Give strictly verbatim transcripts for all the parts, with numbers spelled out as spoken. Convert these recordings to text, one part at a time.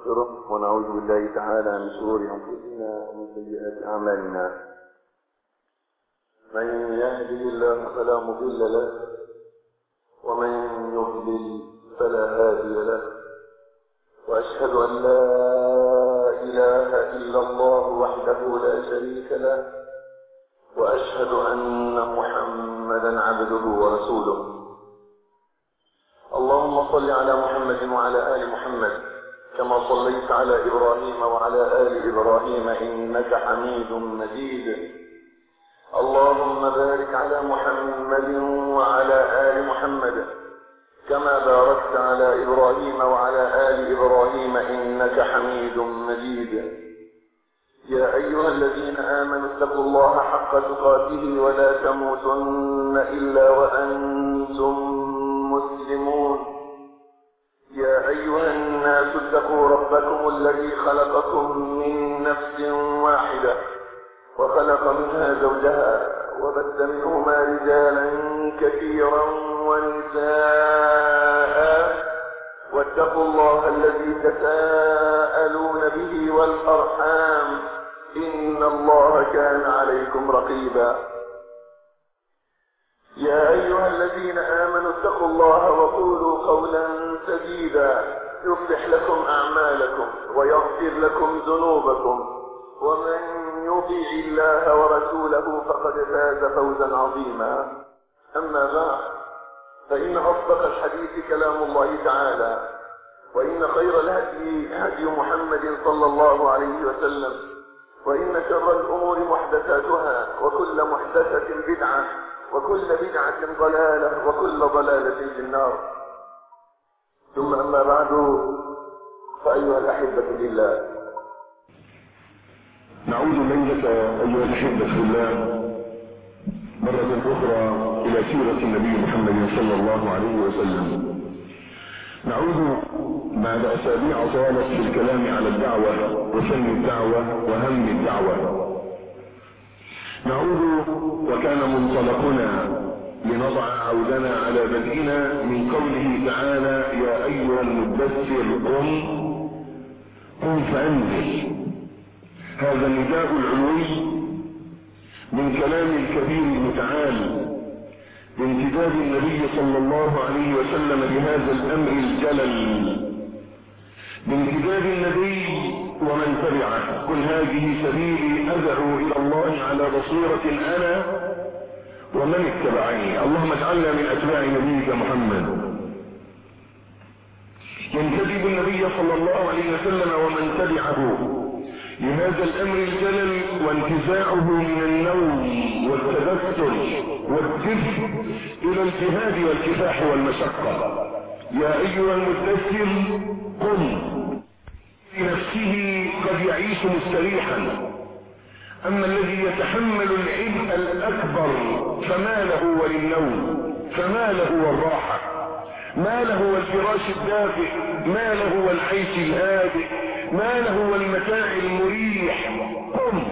ونستغفره ونعوذ بالله تعالى من شرور أنفسنا ومن سيئات أعمالنا. من يهده الله فلا مضل له ومن يضلل فلا هادي له، وأشهد أن لا إله إلا الله وحده لا شريك له، وأشهد أن محمدا عبده ورسوله. اللهم صل على محمد وعلى آل محمد كما صليت على إبراهيم وعلى آل إبراهيم إنك حميد مجيد. اللهم بارك على محمد وعلى آل محمد كما باركت على إبراهيم وعلى آل إبراهيم إنك حميد مجيد. يا أيها الذين آمنوا اتقوا الله حق تقاته ولا تموتن إلا وأنتم مسلمون. يا أيها الناس اتقوا ربكم الذي خلقكم من نفس واحدة وخلق منها زوجها وبث منهما رجالا كثيرا ونساء، واتقوا الله الذي تساءلون به والأرحام إن الله كان عليكم رقيبا. يا أيها الذين آمنوا اتقوا الله وقولوا قولا سديدا يصلح لكم أعمالكم ويغفر لكم ذنوبكم، ومن يطع الله ورسوله فقد فاز فوزا عظيما. أما بعد، فإن أصدق الحديث كلام الله تعالى، وإن خير الهدي هدي محمد صلى الله عليه وسلم، وإن شر الأمور محدثاتها، وكل محدثة بدعة، وكل بدعة ضلالة، وكل ضلالة في النار. ثم أما بعد، فأيها الأحبة بالله، نعود إليك أيها الأحبة في الله مرة أخرى إلى سيرة النبي محمد صلى الله عليه وسلم. نعود بعد أسابيع طالت في الكلام على الدعوة وفن الدعوة وهم الدعوة. نعود وكان منطلقنا لنضع عودنا على بدئنا من قوله تعالى: يا أيها المدثر قم قم فأنذر. هذا النداء العلوي من كلام الكبير المتعال بامتداد النبي صلى الله عليه وسلم بهذا الأمر الجلل، بامتداد النبي ومن تبعه: قل هذه سبيلي أدعو إلى الله على بصيرة أنا ومن اتبعني. اللهم اجعلنا من أتباع نبيك محمد. ينتدب النبي صلى الله عليه وسلم ومن تبعه لهذا الأمر الجلل وانتزاعه من النوم والتبتر والدفء إلى الجهاد والكفاح والمشقة. يا أيها المدثر قم. بنفسه قد يعيش مستريحا، أما الذي يتحمل العبء الأكبر فما له وللنوم، فما له والراحة، ما له والفراش الدافئ، ما له والعيش الهادئ، ما له والمتاع المريح. قم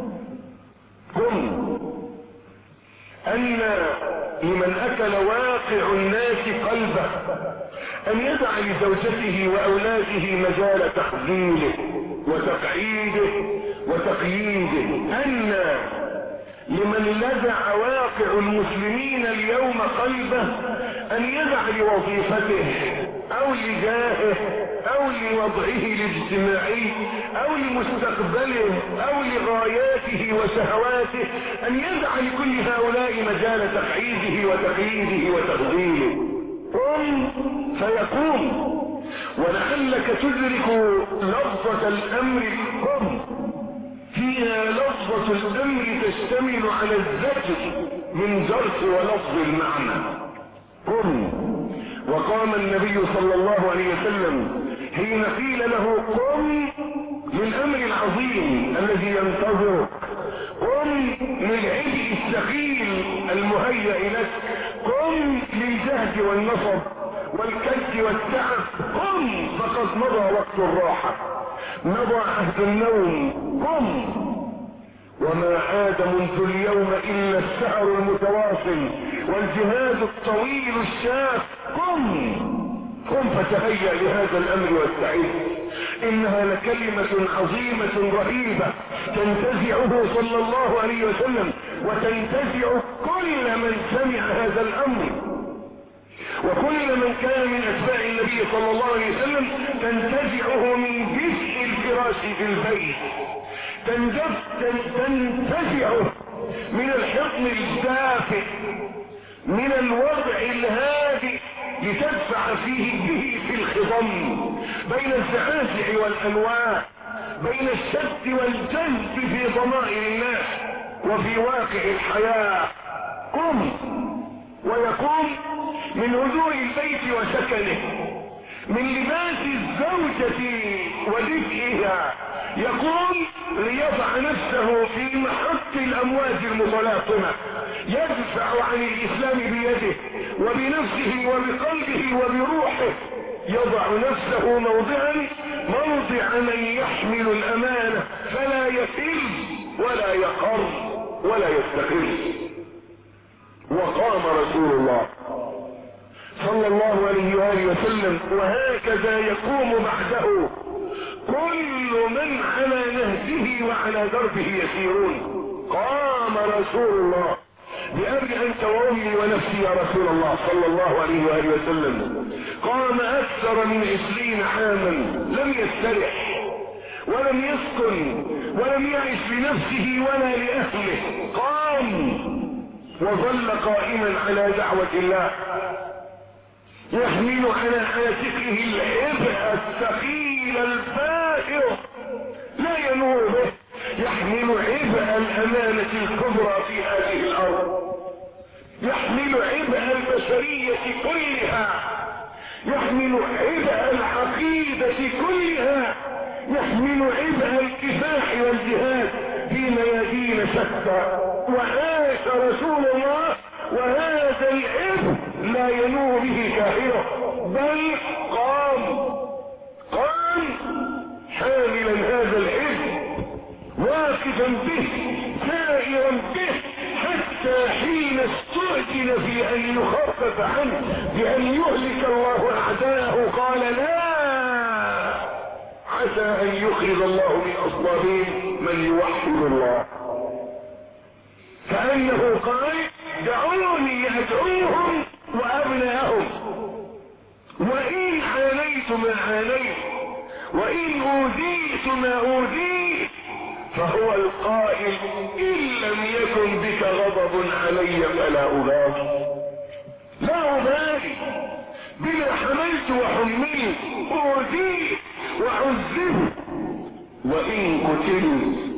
قم. أن لمن أكل واقع الناس قلبه أن يدع لزوجته وأولاده مجال تخذيله وتقعيده وتقييده. أن لمن لدع واقع المسلمين اليوم قلبه أن يدع لوظيفته أو لجاهه أو لوضعه الاجتماعي أو لمستقبله أو لغاياته وشهواته، أن يدع لكل هؤلاء مجال تقعيده وتقييده وتفضيله. قم فيقوم. ولعلك تدرك لفظة الأمر قم فيها لفظة الأمر تشتمل على الزجر من جرس ولفظ المعنى. قم. وقام النبي صلى الله عليه وسلم حين قيل له قم للأمر العظيم الذي ينتظرك، قم للعبء الثقيل المهيأ لك، قم للجهد والنصب والكد والتعب. قم فقد مضى وقت الراحة، مضى عهد النوم. قم. وما عاد منذ اليوم إلا السهر المتواصل والجهاد الطويل الشاق. قم قم فتهيأ لهذا الامر واستعد. انها لكلمة عظيمة رهيبة تنتزعه صلى الله عليه وسلم وتنتزع كل من سمع هذا الامر، وكل من كان من اتباع النبي صلى الله عليه وسلم تنتزعه من جزء الفراش في البيت، تنتزعه من الحضن الدافئ، من الوضع الهادئ لتدفع فيه به في الخضم بين الزعازع والانواع، بين الشد والجذب في ضمائر الناس وفي واقع الحياة. قم. ويقوم من هدوء البيت وسكنه، من لباس الزوجة ودفئها، يقوم ليضع نفسه في محط الامواج المتلاطمة، يدفع عن الاسلام بيده وبنفسه وبقلبه وبروحه، يضع نفسه موضعا موضع من يحمل الامانة فلا يفل ولا يقر ولا يستقل. وقام رسول الله صلى الله عليه وآله وسلم، وهكذا يقوم بعده كل من على نهجه وعلى دربه يسيرون. قام رسول الله بأبي أنت وأمي ونفسي يا رسول الله صلى الله عليه وآله وسلم، قام أكثر من عشرين عاما، لم يسترح ولم يسكن ولم يعش لنفسه ولا لأهله، قام وظل قائما على دعوة الله، يحمل على عاتقه العبء الثقيل الفائر لا ينوب به، يحمل عبء الأمانة الكبرى في هذه الأرض، يحمل عبء البشرية كلها، يحمل عبء العقيدة كلها، يحمل عبء الكفاح والجهاد في ميادين شتى. وعاش رسول الله وهذا العبء لا ينوب به كاهره، بل قام قام حاملا هذا العبء، واقفا به سائرا به، حتى حين استؤذن في ان يخفف عنه بان يهلك الله اعداءه قال لا، عسى ان يخرج الله من اصلابهم من يوحد الله. كأنه قال دعوني ادعوهم وابناءهم، وان عانيت ما عانيت وان اوذيت ما اوذيت، فهو القائل ان لم يكن بك غضب علي فلا ابالي، لا ابالي بما حملت وحملت، اوذيت وعذبت وان قتلت.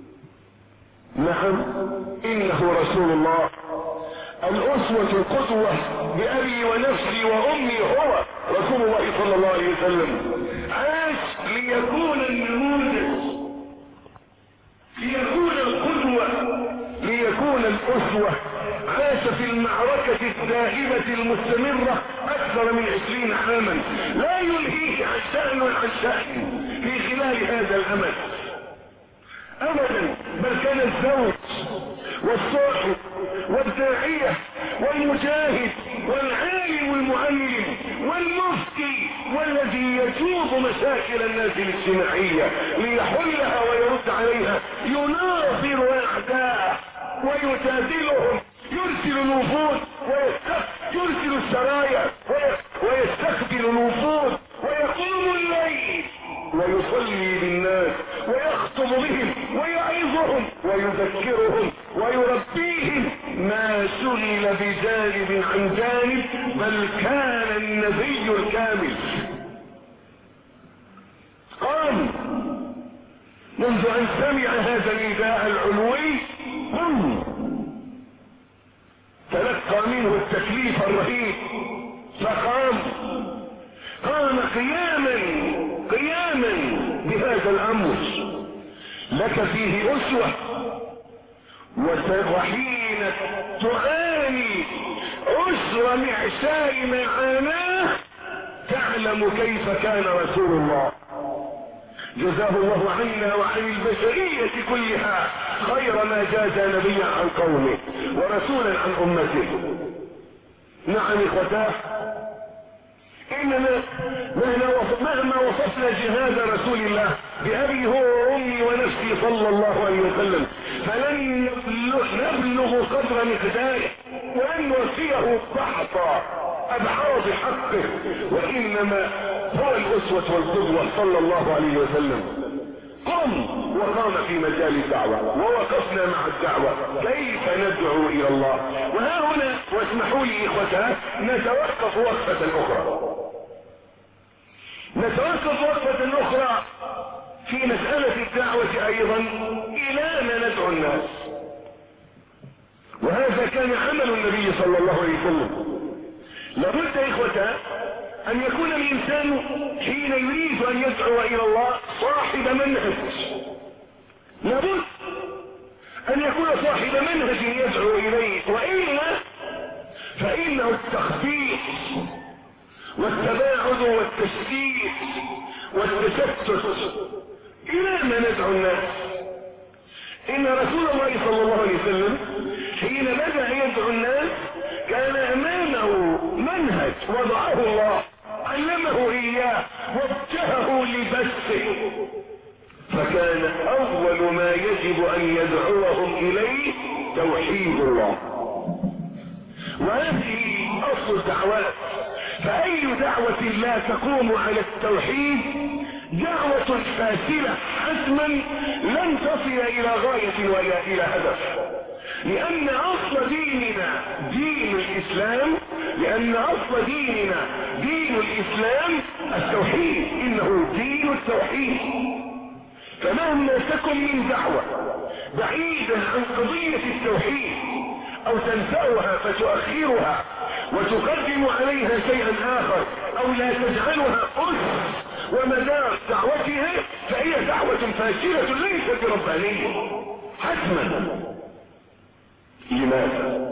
نعم انه رسول الله الاسوة القدوة بأبي ونفسي وامي، هو رسول الله صلى الله عليه وسلم، عاش ليكون النموذج، ليكون القدوة، ليكون الاسوة، عاش في المعركة الدائمة المستمرة اكثر من عشرين عاما، لا يلهيه عن شأن عن شأن في خلال هذا الامد ابدا، بل كان الزوج والصاحب والداعية والمجاهد والعالم والمعلم والمفتي والذي يجوب مشاكل الناس الاجتماعية ليحلها ويرد عليها، يناظر اعداءه ويجادلهم، يرسل الوفود يرسل السرايا ويستقبل الوفود، ويقوم الليل ويصلي بالناس ويخطب بهم ويعظهم ويذكرهم ويربيهم، ما شغل بجانب عن جانب، بل كان النبي الكامل. قام منذ ان سمع هذا النداء العلوي، قم تلقى منه التكليف الرهيب فقام، قام قياما قياما بهذا الامر، لك فيه اسوة. وحين تعاني اسر معشاء معاناه تعلم كيف كان رسول الله، جزاه الله عنا وعن البشرية كلها خير ما جاز نبيا عن قومه ورسولا عن امته. نعم اخوتاه، اننا مهما وصفنا جهاد رسول الله بأبي هو وامي ونفسي صلى الله عليه وسلم فلن نبلغ قدر مقداره ولن نوفيه بحث ابعاد حقه، وانما هو الاسوة والقدوة صلى الله عليه وسلم. قم وقام في مجال الدعوة ووقفنا مع الدعوة كيف ندعو الى الله. وها هنا واسمحوا لي اخوتها نتوقف وقفة اخرى نتوقف وقفة اخرى في مسألة الدعوة ايضا الى ما ندعو الناس. وهذا كان عمل النبي صلى الله عليه وسلم. لابد اخوتها ان يكون الانسان حين يريد ان يدعو الى الله صاحب منهج، لابد ان يكون صاحب منهج يدعو اليه، والا فانه التخبيط والتباعد والتشتيت والتشتت الى ما ندعو الناس. ان رسول الله صلى الله عليه وسلم حين بدأ يدعو الناس كان امامه منهج وضعه الله، علمه اياه وجهه لبثه، فكان اول ما يجب ان يدعوهم اليه توحيد الله. وهذه اصل الدعوات، فاي دعوة لا تقوم على التوحيد دعوة فاسدة حتما لن تصل الى غاية ولا الى هدف، لان اصل ديننا دين الاسلام لان اصل ديننا دين الاسلام التوحيد، انه دين التوحيد. فمهما تكن من دعوة بعيدا عن قضية التوحيد او تنساها فتؤخرها وتقدم عليها شيئا اخر او لا تجعلها أس ومدار دعوتها فهي دعوة فاشلة ليست ربانية حتما. لماذا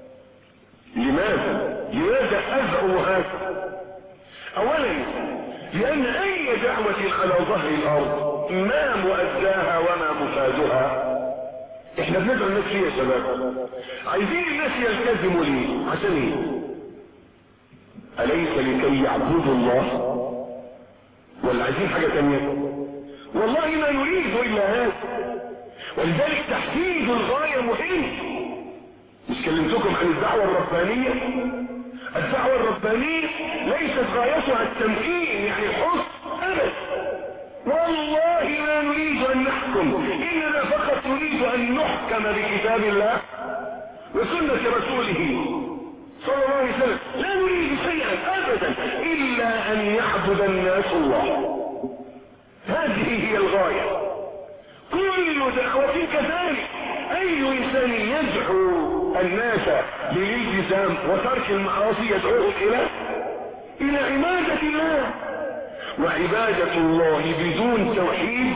لماذا لماذا ادعو هذا؟ اولا لان اي دعوة على ظهر الارض ما مؤداها وما مفادها. احنا بندعو الناس ليه يا شباب؟ عايزين الناس يلتزموا ليه؟ عشان ايه؟ اليس لكي يعبدوا الله؟ ولا عايزين حاجة تانية؟ والله ما نريد الا هذا. ولذلك تحديد الغاية مهم. مش كلمتكم عن الدعوة الربانية؟ الدعوة الربانية ليست غايتها التمكين يعني الحسن ابدا، والله لا نريد ان نحكم، اننا فقط نريد ان نحكم بكتاب الله وسنة رسوله صلى الله عليه وسلم. لا نريد شيئا ابدا الا ان يعبد الناس الله، هذه هي الغاية. كل دعوة كذلك، اي انسان يدعو الناس للالتزام وترك المعاصي يدعوهم الى الى عبادة الله، وعبادة الله بدون توحيد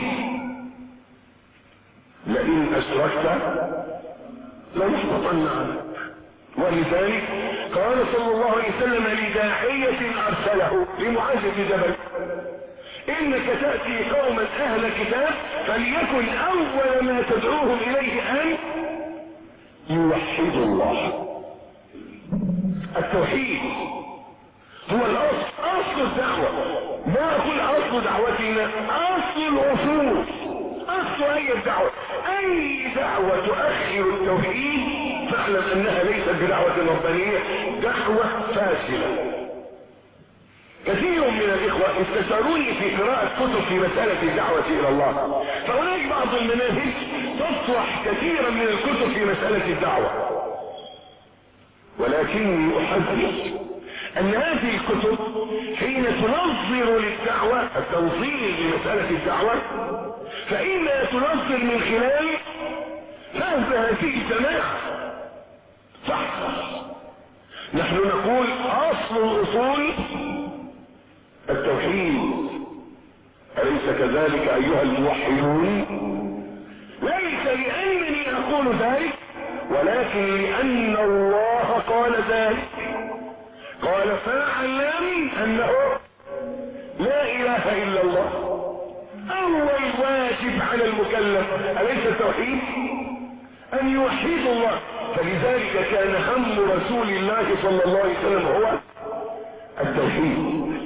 لئن اشركت ليحبطن عنك. ولذلك قال صلى الله عليه وسلم لداعية ارسله لمعاذ بن جبل انك تأتي قوما اهل كتاب فليكن اول ما تدعوهم اليه ان يوحدوا الله. التوحيد هو الاصل، اصل الدعوة. ما اقول اصل دعوتنا، اصل الاصول، اصل اي دعوة. اي دعوة تؤخر التوحيد فاعلم انها ليست بدعوة ربانية، دعوة فاشلة. كثير من الاخوة استشاروني في قراءة كتب في مسألة الدعوة الى الله، فهناك بعض المناهج تطرح كثيرا من الكتب في مسألة الدعوة، ولكني احذر ان هذه الكتب حين تنظر للدعوة التنظير لمسألة الدعوة فإنها تنظر من خلال فهم هذه الجماعة. صح، نحن نقول اصل الاصول التوحيد، أليس كذلك أيها الموحدون؟ ليس لأنني أقول ذلك ولكن لأن الله قال ذلك، قال فاعلم أنه لا إله إلا الله. أول واجب على المكلف أليس التوحيد؟ أن يوحد الله. فلذلك كان هم رسول الله صلى الله عليه وسلم هو التوحيد.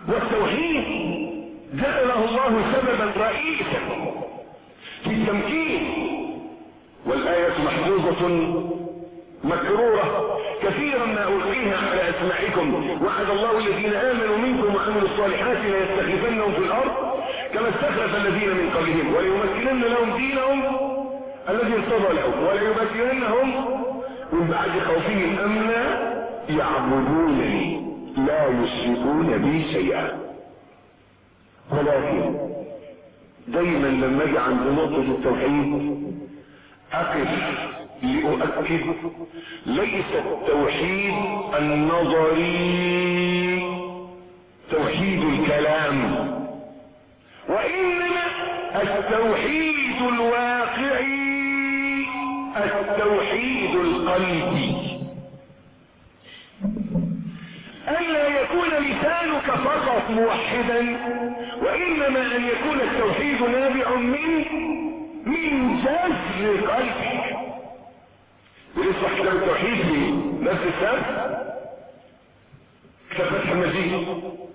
والتوحيد جعله الله سببا رئيسا في التمكين، والآية محفوظة مكرورة كثيرا ما ألقيها على أسماعكم: وعد الله الذين آمنوا منكم وعملوا الصالحات ليستخلفنهم في الأرض كما استخلف الذين من قبلهم وليمكنن لهم دينهم الذي ارتضى لهم وليبدلنهم من بعد خوفهم أمنا يعبدونني لا يشركون بي شيئا. ولكن دايما لما اجي عند نقطة التوحيد اقف لأؤكد: ليس التوحيد النظري توحيد الكلام، وإنما التوحيد الواقعي التوحيد القلبي. ألا يكون لسانك فقط موحدا، وإنما أن يكون التوحيد نابع من من جذر قلبك. بنشرح كلام التوحيد في نفس السنة كتاب فتح المجيد،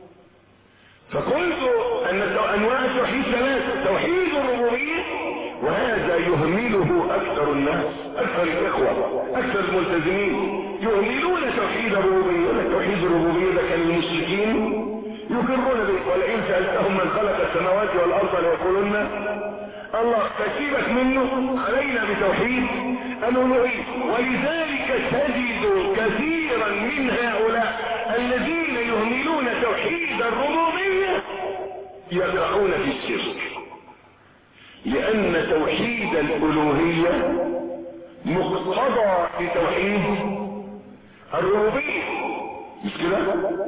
فقلت أن أنواع التوحيد ثلاثة: توحيد الربوبية، وهذا يهمله أكثر الناس، أكثر الإخوة، أكثر الملتزمين يهملون توحيد الربوبية. توحيد الربوبية ده كان المشركين يقرون به، ولئن سألتهم من خلق السماوات والأرض ليقولن الله، فسيبك منه، علينا بتوحيد الألوهية. ولذلك تجد كثيرا من هؤلاء الذين يهملون توحيد الربوبية يقعون في الشرك، لأن توحيد الألوهية مقتضى بتوحيد الربوبية. مش كده؟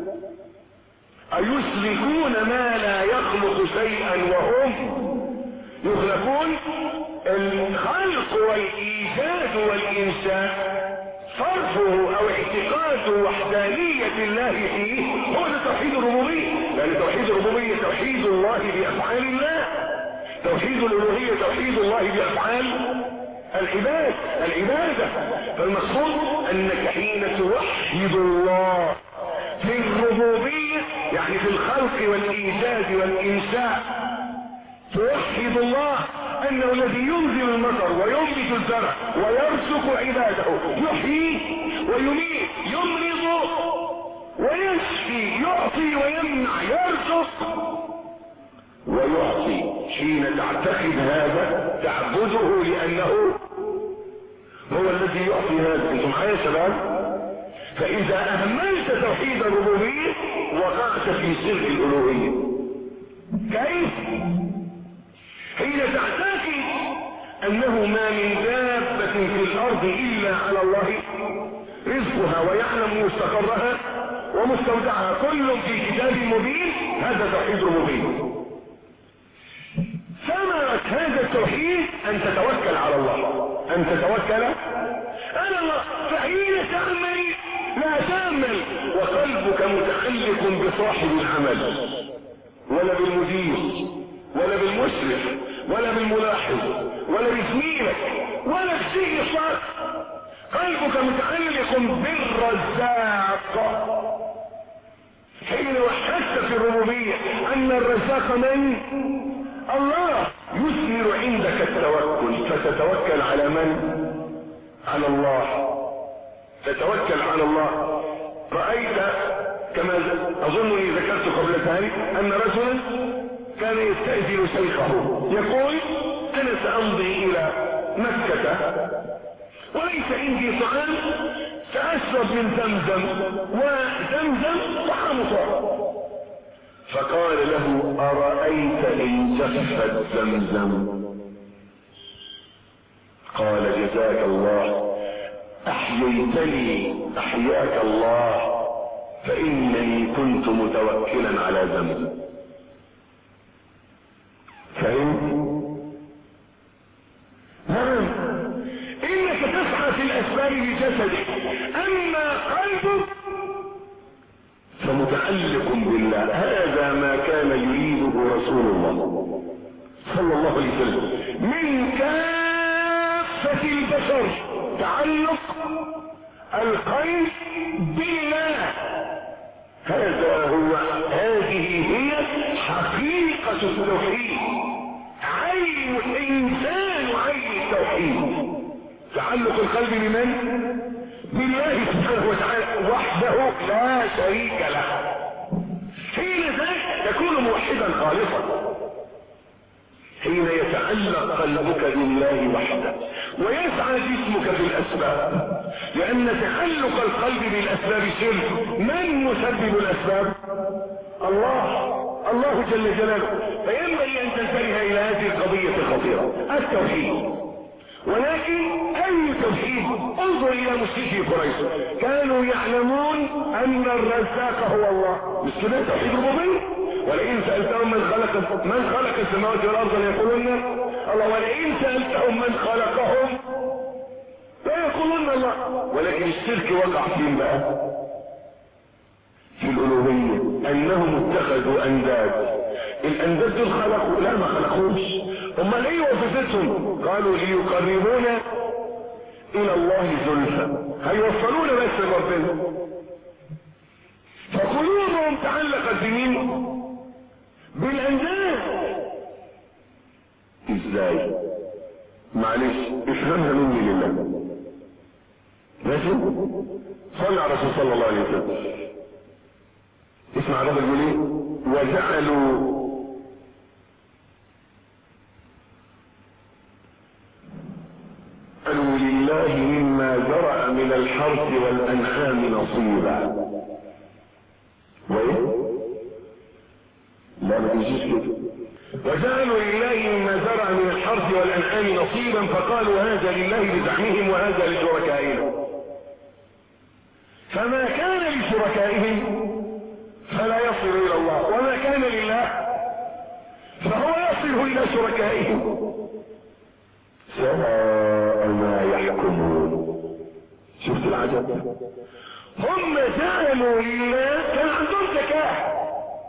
أيشركون ما لا يخلق شيئا وهم يخلقون؟ الخلق والإيجاد والإنشاء صرفه أو اعتقاد وحدانية الله فيه هو ده توحيد الربوبية، لأن توحيد الربوبية توحيد الله بأفعال الله، توحيد الألوهية توحيد الله بأفعال العباد العبادة. فالمقصود أنك حين توحد الله في الربوبية، يعني في الخلق والإيجاد والإنشاء، توحد الله أنه الذي ينزل المطر وينبت الزرع ويرزق عباده، يحيي ويميت، يمرض ويشفي، يعطي ويمنع، يرزق ويعطي. حين تعتقد هذا تعبده لأنه هو الذي يعطي هذا. انتم معايا يا شباب؟ فإذا أهملت توحيد الربوبية وقعت في سر الألوهية. كيف؟ حين تعتقد أنه ما من دابة في الأرض إلا على الله رزقها ويعلم مستقرها ومستودعها كل في كتاب مبين، هذا توحيد الربوبية. ثمرة هذا التوحيد أن تتوكل على الله، أن تتوكل على الله. فحين تعمل لا تعمل وقلبك متعلق بصاحب العمل، ولا بالمدير، ولا بالمشرف، ولا بالملاحظ، ولا بزميلك، ولا بشيء صار. قلبك متعلق بالرزاق. حين وحدت في الربوبية أن الرزاق من؟ الله، يثمر عندك التوكل، فتتوكل على من؟ على الله. تتوكل على الله. رأيت كما أظنني ذكرت قبل ذلك أن رجلا كان يستأذن شيخه يقول: أنا سأمضي إلى مكة وليس عندي طعام، سأشرب من زمزم، وزمزم طعام طعام. فقال له: أرأيت إن جفت زمزم؟ قال: جزاك الله، أحييتني أحياك الله، فإنني كنت متوكلا على زمزم. فهم؟ نعم، إنك تسعى في الأسباب بجسدك، أما قلبك فمتعلق بالله. هذا ما كان يريده رسول الله صلى الله عليه وسلم من كافة البشر، تعلق القلب بالله. هذا هو هذه حقيقة التوحيد، عين الانسان عين التوحيد، تعلق القلب بمن؟ بالله سبحانه وتعالى وحده لا شريك له. حين ذاك تكون موحدا خالصا، حين يتعلق قلبك بالله وحده ويسعى جسمك في الاسباب، لان تعلق القلب بالاسباب شرك. من مسبب الاسباب؟ الله، الله جل جلاله. فينبغي ان تنتبه الى هذه القضية الخطيرة، التوحيد. ولكن اي توحيد؟ انظر الى مشركي قريش، كانوا يعلمون ان الرزاق هو الله، مش كده توحيد ربوبية؟ ولئن سألتهم من خلق من خلق السماوات والارض ليقولون الله، ولئن سألتهم من خلقهم فيقولون الله. ولكن الشرك وقع فين بقى؟ في الالوهية، انهم اتخذوا انداد. الانداد دول خلقوا؟ لا، ما خلقوش. امال ايه وظيفتهم؟ قالوا ليقربونا الى الله زلفى، هيوصلونا بس لربنا. فقلوبهم تعلقت بمين؟ بالانداد. ازاي؟ معلش افهمها مني لله. ماشي؟ صلى على الرسول صلى الله عليه وسلم. اسمع الرب يقول ايه؟ وجعلوا قالوا لله مما زرع من الحرث والانعام نصيبا. وايه؟ لا ما تجيش كده. وجعلوا لله مما زرع من الحرث والانعام نصيبا فقالوا هذا لله بزعمهم وهذا لشركائنا. فما كان لشركائهم فلا يصل الى الله، وما كان لله فهو يصل الى شركائهم. سواء ما يحكمون. شفت العجب؟ هم جعلوا لله، كان عندهم زكاة،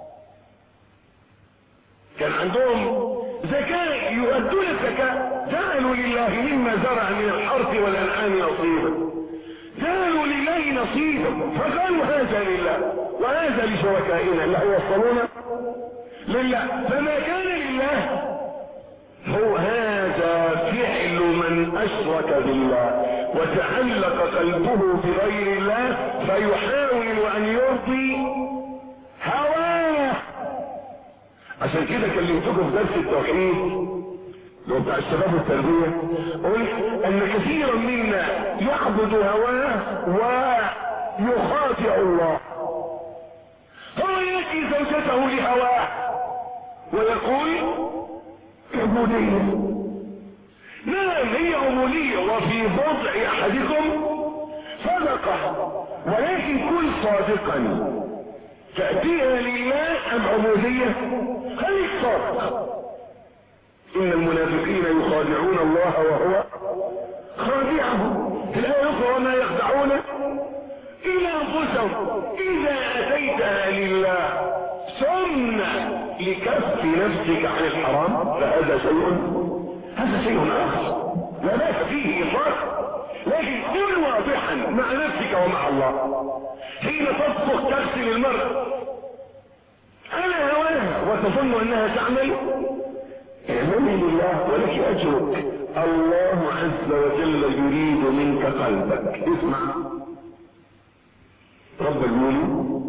كان عندهم زكاة يؤدون الزكاة. جعلوا لله مما زرع من الحرث والانعام نصيبا، جعلوا لله نصيبا فقالوا هذا لله وهذا لشركائنا اللي هيوصلون لله. فما كان لله هو هذا فعل من اشرك بالله وتعلق قلبه بغير الله فيحاول ان يرضي هواه. عشان كده كلمتكم في درس التوحيد لو بتاع الشباب والتربية، قلت ان كثيرا منا يعبد هواه ويخاطئ الله. هو يأتي زوجته لهواه ويقول عبودية. نعم هي عبودية وفي بضع احدكم صدقة، ولكن كن صادقا، تأتيها لله ام عبودية؟ خليك صادق. ان المنافقين يخادعون الله وهو خادعهم. في الآية الأخرى وما يخدعون إلا أنفسهم. إذا أتيتها لله ثم لكف نفسك عن الحرام فهذا شيء هذا شيء آخر لا باس فيه إطلاقا، لكن كن واضحا مع نفسك ومع الله. حين تصدق تغسل المرأة على هواها وتظن أنها تعمل، اعملي لله ولك أجرك. الله عز وجل يريد منك قلبك. اسمع رب المولى: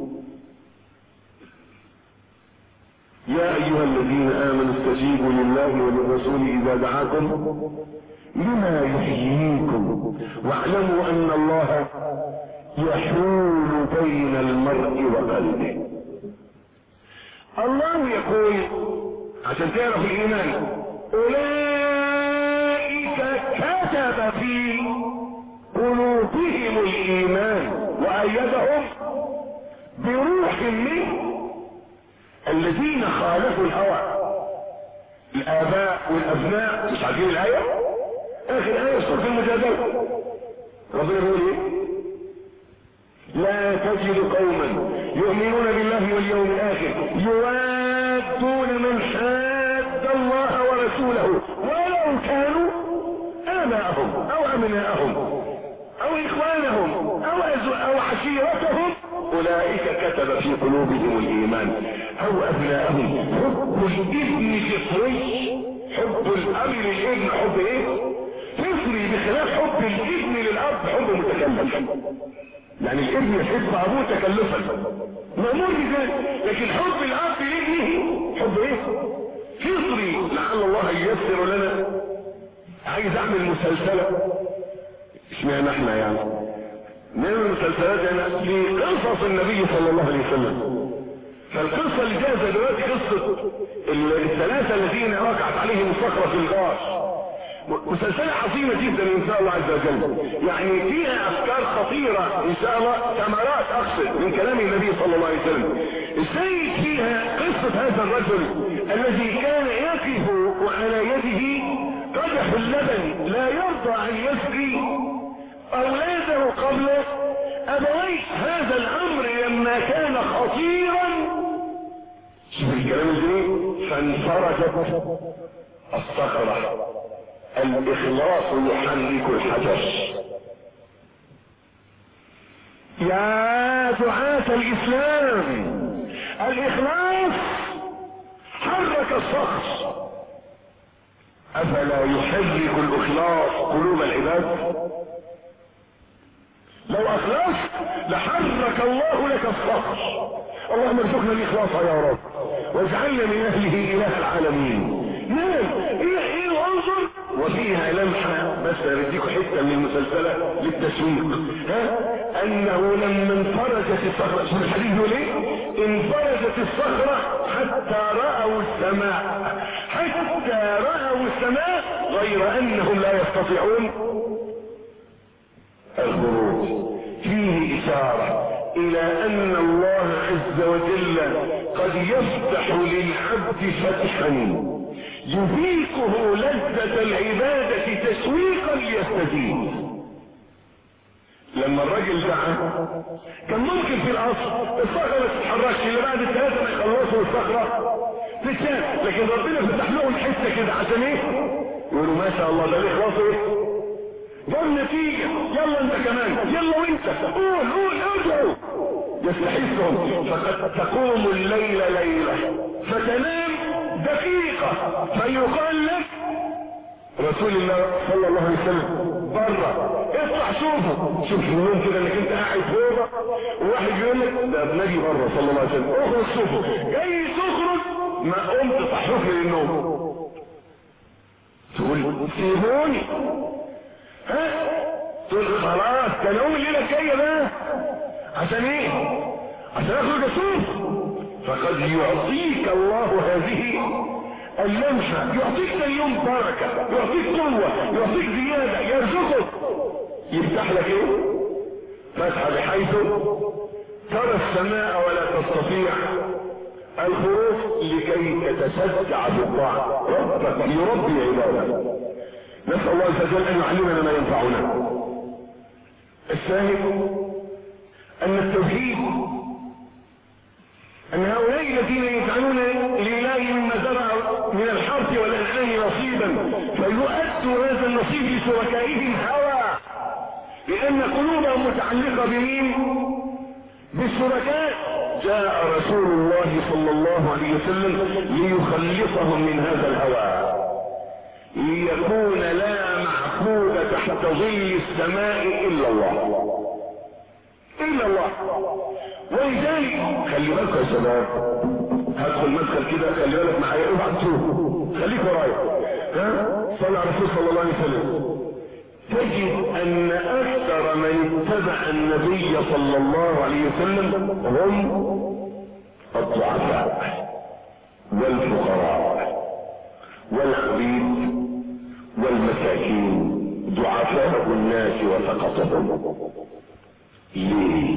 يا أيها الذين آمنوا استجيبوا لله وللرسول إذا دعاكم لما يحييكم واعلموا أن الله يحول بين المرء وقلبه. الله يقول عشان تعرف الإيمان: أولئك كتب في قلوبهم الإيمان وأيدهم بروح منه. الذين خالفوا الهوى، الآباء والأبناء، مش عارفين الآية؟ آخر آية سورة المجادلة ربنا يقول إيه؟ لا تجد قوما يؤمنون بالله واليوم الآخر يوادون من حاد الله ورسوله ولو كانوا آباءهم أو أبناءهم أو إخوانهم أو أو عشيرتهم أولئك كتب في قلوبهم الإيمان. او ابنائهم. حب الابن فطري، حب الاب للابن حب ايه؟ فطري، بخلاف حب الابن للاب حب متكلف. يعني الابن يحب ابوه تكلفا مأمور بذلك، لكن حب الاب لابنه حب ايه؟ فطري. لعل الله ييسر لنا. عايز اعمل مسلسلة، اشمعنى احنا يعني نعمل مسلسلات هنا لقصص النبي صلى الله عليه وسلم. فالقصة اللي جاهزة دلوقتي قصة الثلاثة الذين وقعت عليهم الصخرة في الغار، مسلسلة عظيمة جدا ان شاء الله عز وجل. يعني فيها افكار خطيرة ان شاء الله، ثمرات اقصد من كلام النبي صلى الله عليه وسلم. ازاي فيها قصة هذا الرجل الذي كان يقف وعلى يده قدح اللبن لا يرضى ان يسقي اولاده قبل ابويه. هذا الامر لما كان خطيرا، شوف الكلام الجميل، فانفرجت الصخرة. الاخلاص يحرك الحجر. يا دعاة الاسلام، الاخلاص حرك الصخر. افلا يحرك الاخلاص قلوب العباد؟ لو اخلصت لحرك الله لك الصخر. اللهم ارزقنا الاخلاص يا رب، واجعلنا من اهله اله العالمين. نعم، ايه ايه انظر، وفيها لمحة بس بديكوا حتة من المسلسلة للتسويق، ها انه لما انفرجت الصخرة، شوف الحديث يقول ايه؟ انفرجت الصخرة حتى رأوا السماء، حتى رأوا السماء، غير انهم لا يستطيعون الخروج. فيه اشارة الى ان الله عز وجل قد يفتح للعبد فتحا يذيقه لذة العبادة تسويقا ليستجيب. لما الراجل دعا كان ممكن في الاصل الصخرة ما تتحركش، اللي بعد الثلاثة ما يخلصوا الصخرة تتشال، لكن ربنا فتح لهم حتة كده عشان ايه؟ يقولوا ما شاء الله ده ليه خلاص ايه؟ جاب نتيجة، يلا انت كمان، يلا وانت قول قول ارجعوا. يستحثهم، فقد تقوم الليل ليلة فتنام دقيقة، فيقال لك رسول الله صلى الله عليه وسلم بره اطلع شوفه، شوف النوم كده انك انت قاعد فوق وواحد يقول لك ده النبي بره صلى الله عليه وسلم، اخرج شوفه، جاي تخرج ما قمت صحوك للنوم، تقول سيبوني، ها تقول خلاص كان اقوم الليله الجايه بقى عشان ايه؟ عشان اخرج اشوف. فقد يعطيك الله هذه اللمحه، يعطيك ثاني يوم بركه، يعطيك قوه، يعطيك زياده، يرزقك، يفتح لك ايه؟ فتحه بحيث ترى السماء ولا تستطيع الخروج لكي تتشجع بالطاعه. ربك يربي عباده. نسأل الله عز وجل ان يعلمنا ما ينفعنا. الثاني ان التوحيد، ان هؤلاء الذين يجعلون لله مما زرع من الحرث والانعام نصيبا فيؤدوا هذا النصيب لشركائهم هوى، لان قلوبهم متعلقه بمين؟ بالشركاء. جاء رسول الله صلى الله عليه وسلم ليخلصهم من هذا الهوى، ليكون لا معبود تحت ظل السماء الا الله، الا الله. ولذلك خلي بالك يا شباب، هدخل مدخل كده خلي بالك معايا، اوعى تشوف، خليك ورايا، ها صلى على الرسول صلى الله عليه وسلم. تجد ان اكثر من اتبع النبي صلى الله عليه وسلم هم الضعفاء والفقراء والعبيد والمساكين، ضعفاء الناس وسقطهم. ليه؟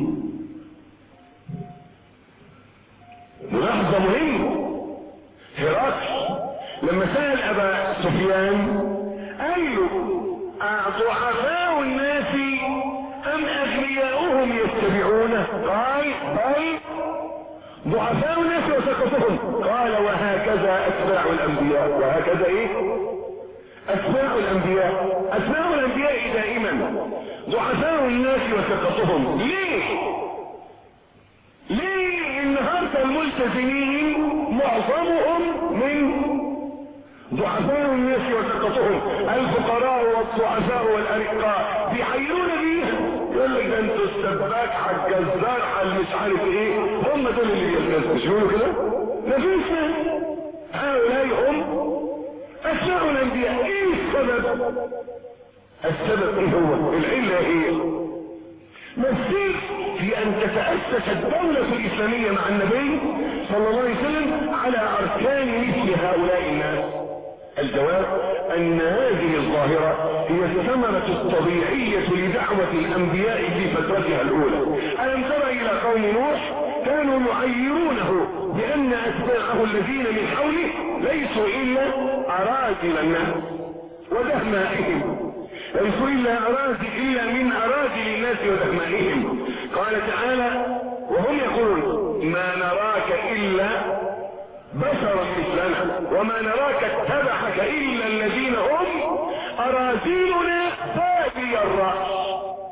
ملاحظة مهمة. هرقل لما سأل ابا سفيان قال له ضعفاء الناس ام اغنياؤهم يتبعونه؟ قال بل ضعفاء الناس وسقطهم. قال وهكذا اتباع الانبياء. وهكذا ايه؟ اتباع الانبياء. اتباع الانبياء دائما ضعفاء الناس وسقطهم. ليه؟ ليه النهارده حتى الملتزمين معظمهم من ضعفاء الناس وسقطهم، الفقراء والضعفاء والارقاء بيحيرون بيها. يقول لك ده انتوا السباك على الجزار على مش عارف ايه، هم دول اللي بيلتزموا. مش بيقولوا كده؟ مفيش هؤلاء هم أسماء الأنبياء. إيه السبب؟ السبب إيه هو؟ العلة هي ما السر في أن تتأسس الدولة الإسلامية مع النبي صلى الله عليه وسلم على أركان مثل هؤلاء الناس؟ الجواب أن هذه الظاهرة هي الثمرة الطبيعية لدعوة الأنبياء في فترتها الأولى. ألم تر إلى قوم نوح كانوا يعيرونه بأن أتباعه الذين من حوله ليسوا إلا أراذل الناس ودهمائهم، ليسوا إلا أراذل إلا من أراذل الناس ودهمائهم. قال تعالى وهم يقولون ما نراك إلا بشرا مثلنا وما نراك اتبعك إلا الذين هم أراذلنا بادي الرأي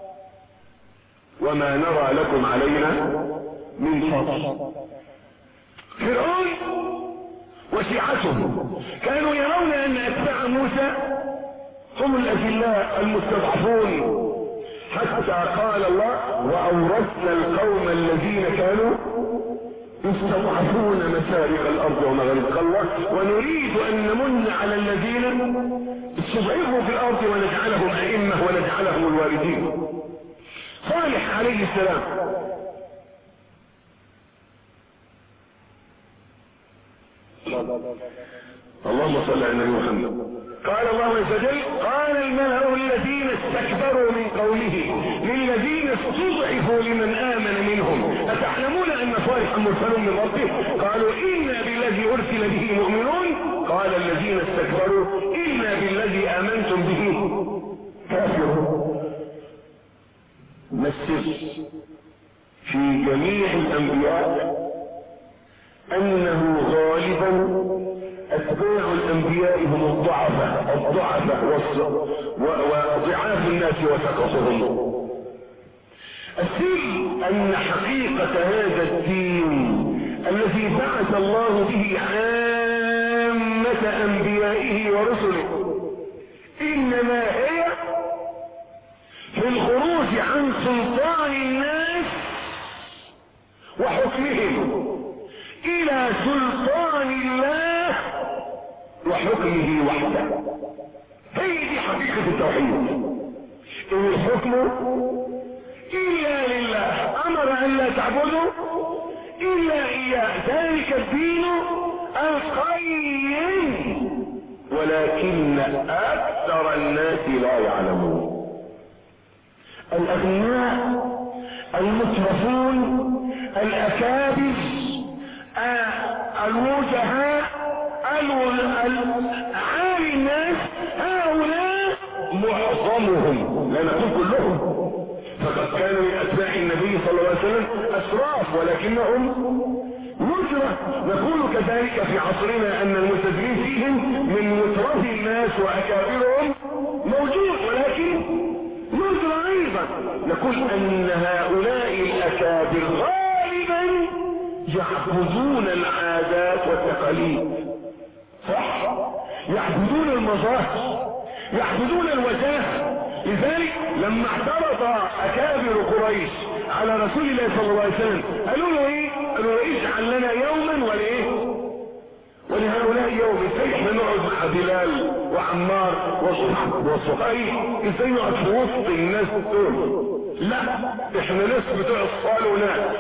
وما نرى لكم علينا من فضل. فرعون وشيعته كانوا يرون أن أتباع موسى هم الأذلاء المستضعفون، حتى قال الله وأورثنا القوم الذين كانوا يستضعفون مشارق الأرض ومغاربها الله ونريد أن نمن على الذين استضعفوا في الأرض ونجعلهم أئمة ونجعلهم الوارثين. صالح عليه السلام اللهم صل على النبي محمد. قال الله عز وجل قال الملأ الذين استكبروا من قومه للذين استضعفوا لمن آمن منهم أتعلمون أن صالحا مرسل من ربه قالوا إنا بالذي أرسل به مؤمنون قال الذين استكبروا إنا بالذي آمنتم به كافرون. ما السر في جميع الأنبياء؟ أنه غالبا أتباع الأنبياء هم الضعفاء الضعفاء وضعاف الناس وسقطهم. السر أن حقيقة هذا الدين الذي بعث الله به عامة أنبيائه ورسله إنما هي في الخروج عن سلطان الناس وحكمهم إلى سلطان الله وحكمه وحده. هي دي حقيقة التوحيد، إن الحكم إلا لله أمر أن لا تعبدوا إلا إياه ذلك الدين القيم ولكن أكثر الناس لا يعلمون. الأغنياء المترفون الأكابر الوجهاء عالي الناس هؤلاء معظمهم لا نقول كلهم، فقد كانوا من أتباع النبي صلى الله عليه وسلم أسراف ولكنهم مجرة. نقول كذلك في عصرنا أن الملتزمين فيهم من مترف الناس وأكابرهم موجود ولكن مجرة أيضا. نقول أن هؤلاء الأكابر غالبا يعبدون العادات والتقاليد، صح؟ يعبدون المظاهر، يعبدون الوجاهة. لذلك لما اعترض أكابر قريش على رسول الله صلى الله عليه وسلم قالوا له ايه؟ قالوا له اجعل لنا يوما ولايه؟ ولهؤلاء يوم. ازاي احنا نقعد مع بلال وعمار وصهيب ازاي نقعد في وسط الناس دول؟ لا احنا ناس بتوع الصالونات.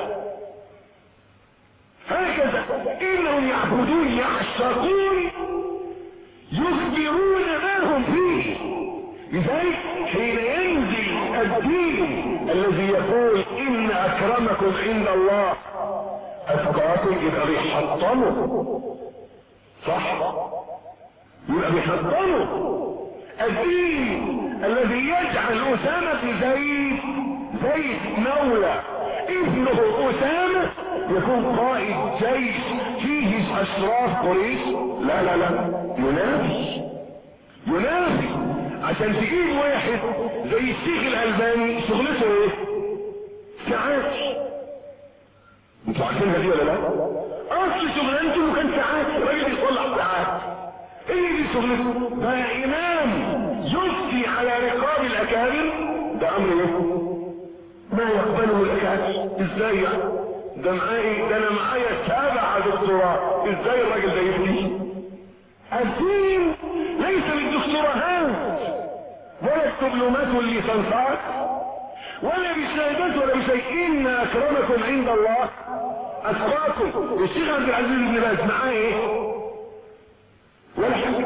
هكذا انهم يعبدون يعشقون يخبرون ما هم فيه. لذلك حين ينزل الدين الذي يقول ان اكرمكم عند الله اتقاكم يبقى بيحطموا، صح؟ يبقى بيحطموا الدين الذي يجعل اسامة بن زيد زيد مولى ابنه اسامة يكون قائد جيش فيه اشراف قريش. لا لا لا ينافي ينافي عشان تجيب واحد زي الشيخ الألباني شغلته ايه؟ ساعات انتوا عارفينها دي ولا لا؟ اصل شغلانته انه كان ساعات راجل يصلح ساعات. ايه دي شغلته؟ بقى امام يفتي على رقاب الاكابر. ده امر ايه؟ ما يقبله الاكابر. ازاي يعني؟ ده معايا ده انا معايا سبع دكتوراه، ازاي الراجل ده يفتي؟ الدين ليس بالدكتوراهات ولا الدبلومات والليسانسات ولا بشهادات ولا بشيء. ان اكرمكم عند الله اتقاكم. الشيخ عبد العزيز بن باز معاه ايه؟ ولا حاجه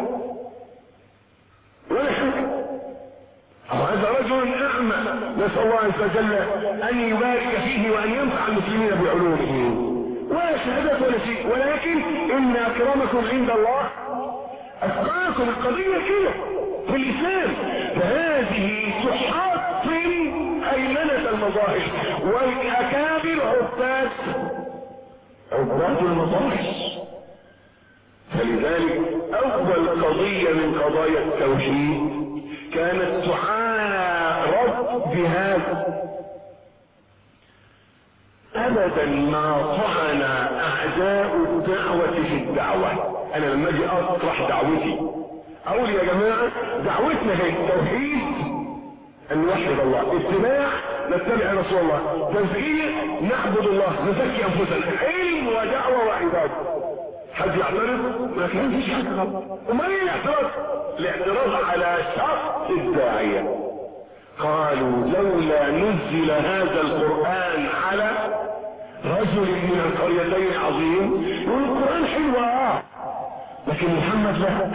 ولا حاجه. هذا رجل اعمى، نسال الله عز وجل ان يبارك فيه وان ينفع المسلمين بعلومه. ولا شهادات ولا شيء، ولكن ان اكرمكم عند الله اتقاكم. القضيه كده في الاسلام. فهذه تحطم هيمنه المظاهر، والاكابر عباد عباد المظاهر. فلذلك اول قضيه من قضايا التوحيد كانت تعارض بهذا. ابدا ما طعن اعداء الدعوه في الدعوه. انا لما اجي اطرح دعوتي اقول يا جماعه دعوتنا هي التوحيد، ان نوحد الله، اتباع نتبع رسول الله، تزكيه نعبد الله، نزكي انفسنا، علم ودعوه وعباده. حد يعترض؟ ما كان فيش حد غلط. امال ايه الاعتراض؟ الاعتراض على شرط الداعيه. قالوا لولا نزل هذا القران على رجل من القريتين عظيم. يقول القران حلو اه لكن محمد لا.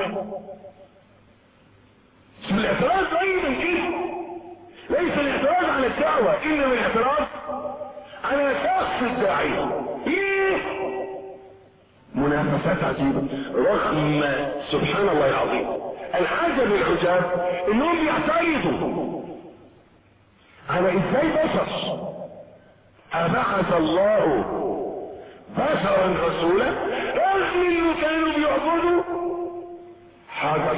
اسم الاعتراض ايضا كده ليس الاعتراض على الدعوه، انما الاعتراض على شخص الداعيه. ايه منافسات عجيبه. رغم سبحان الله العظيم العجب العجاب انهم يعترضوا على ازاي بشر ابعث الله بشرا رسولا، رغم انه كانوا بيعبدوا حجر.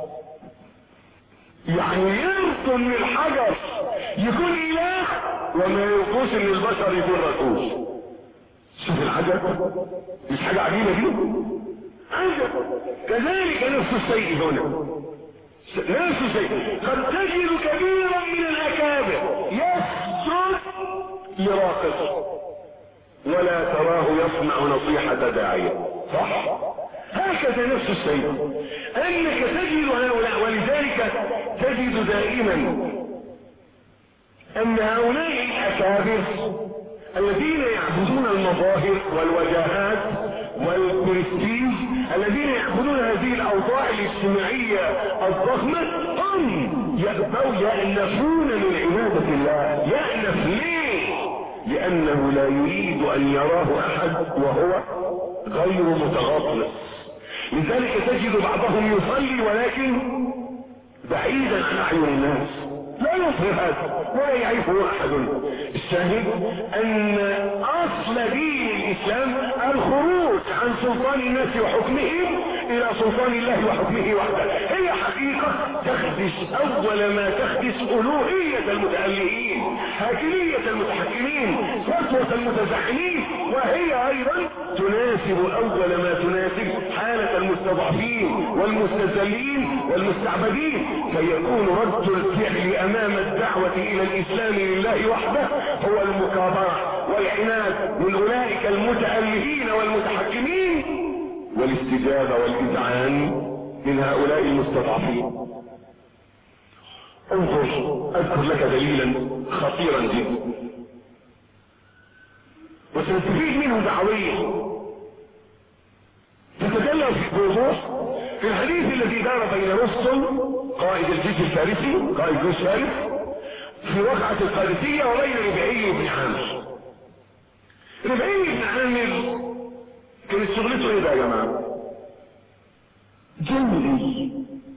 يعني يرضوا ان الحجر يكون اله وما يرضوش ان البشر يكون رسول. شوف العجب، مش حاجه عجيبه دي؟ عجب. كذلك نفس الشيء هنا، نفس الشيء. قد تجد كبيرا من الاكابر يسجد لراقص ولا تراه يصنع نصيحه داعيه. صح؟ هكذا نفس الشيء انك تجد هؤلاء. ولذلك تجد دائما ان هؤلاء الاكابر الذين يعبدون المظاهر والوجاهات والبرستيج، الذين يعبدون هذه الاوضاع الاجتماعيه الضخمه، هم يأبوا يأنفون من عباده الله. يأنف ليه؟ لانه لا يريد ان يراه احد وهو غير متغطرس. لذلك تجد بعضهم يصلي ولكن بعيدا عن اعين الناس، لا يظهر هذا ولا يعرفه احد. الشاهد ان اصل دين الاسلام الخروج عن سلطان الناس وحكمهم الى سلطان الله وحكمه وحده. هي حقيقة تخدش اول ما تخدش الوهية المتألهين، هاكلية المتحكمين، سطوة المتزحمين، وهي ايضا تناسب اول ما تناسب حالة المستضعفين والمستذلين والمستعبدين. فيكون رد الفعل امام الدعوة الى الاسلام لله وحده هو المكابرة والعناد من اولئك المتألهين والمتحكمين، والاستجابة والاذعان من هؤلاء المستضعفين. انظر اذكر لك دليلا خطيرا جدا وسنستفيد منه دعويا. تتجلى بوضوح في الحديث الذي دار بين رستم قائد الجيش الفارسي، قائد جيش فارس، في وقعة القادسية، وبين ربعي بن عامر. ربعي بن عامر كانت شغلته ايه بقى يا جماعة؟ جندي،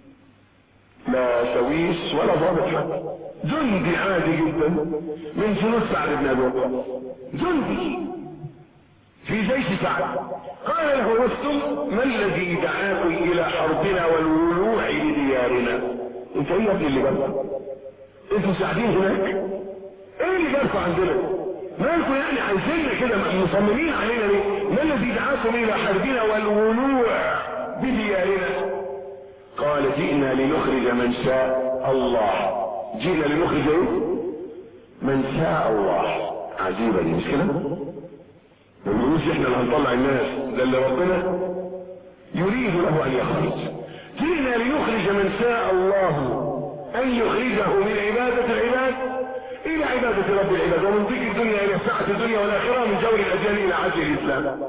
لا شويش ولا ضابط حتى، جندي عادي جدا من جنود سعد بن ابي وقاص، جندي في جيش سعد. قال له رستم: ما الذي دعاكم الى حربنا والولوع لديارنا؟ انت ايه يا ابني اللي جابك؟ انتوا ساعدين هناك؟ ايه اللي جابكم عندنا؟ مالكم يعني عايزيننا كده مصممين علينا ليه؟ ما الذي دعاكم الى حربنا والولوع بديارنا؟ قال جئنا لنخرج من شاء الله. جئنا لنخرج ايه؟ من شاء الله. عجيبة دي مش كده؟ ما بنقولش احنا اللي هنطلع الناس، ده اللي ربنا يريد له ان يخرج. جئنا لنخرج من شاء الله ان يخرجه من عبادة العباد الى عبادة رب العباد، ومن ضيق الدنيا الى سعة الدنيا والاخرة، من جور الاجيال الى عدل الاسلام.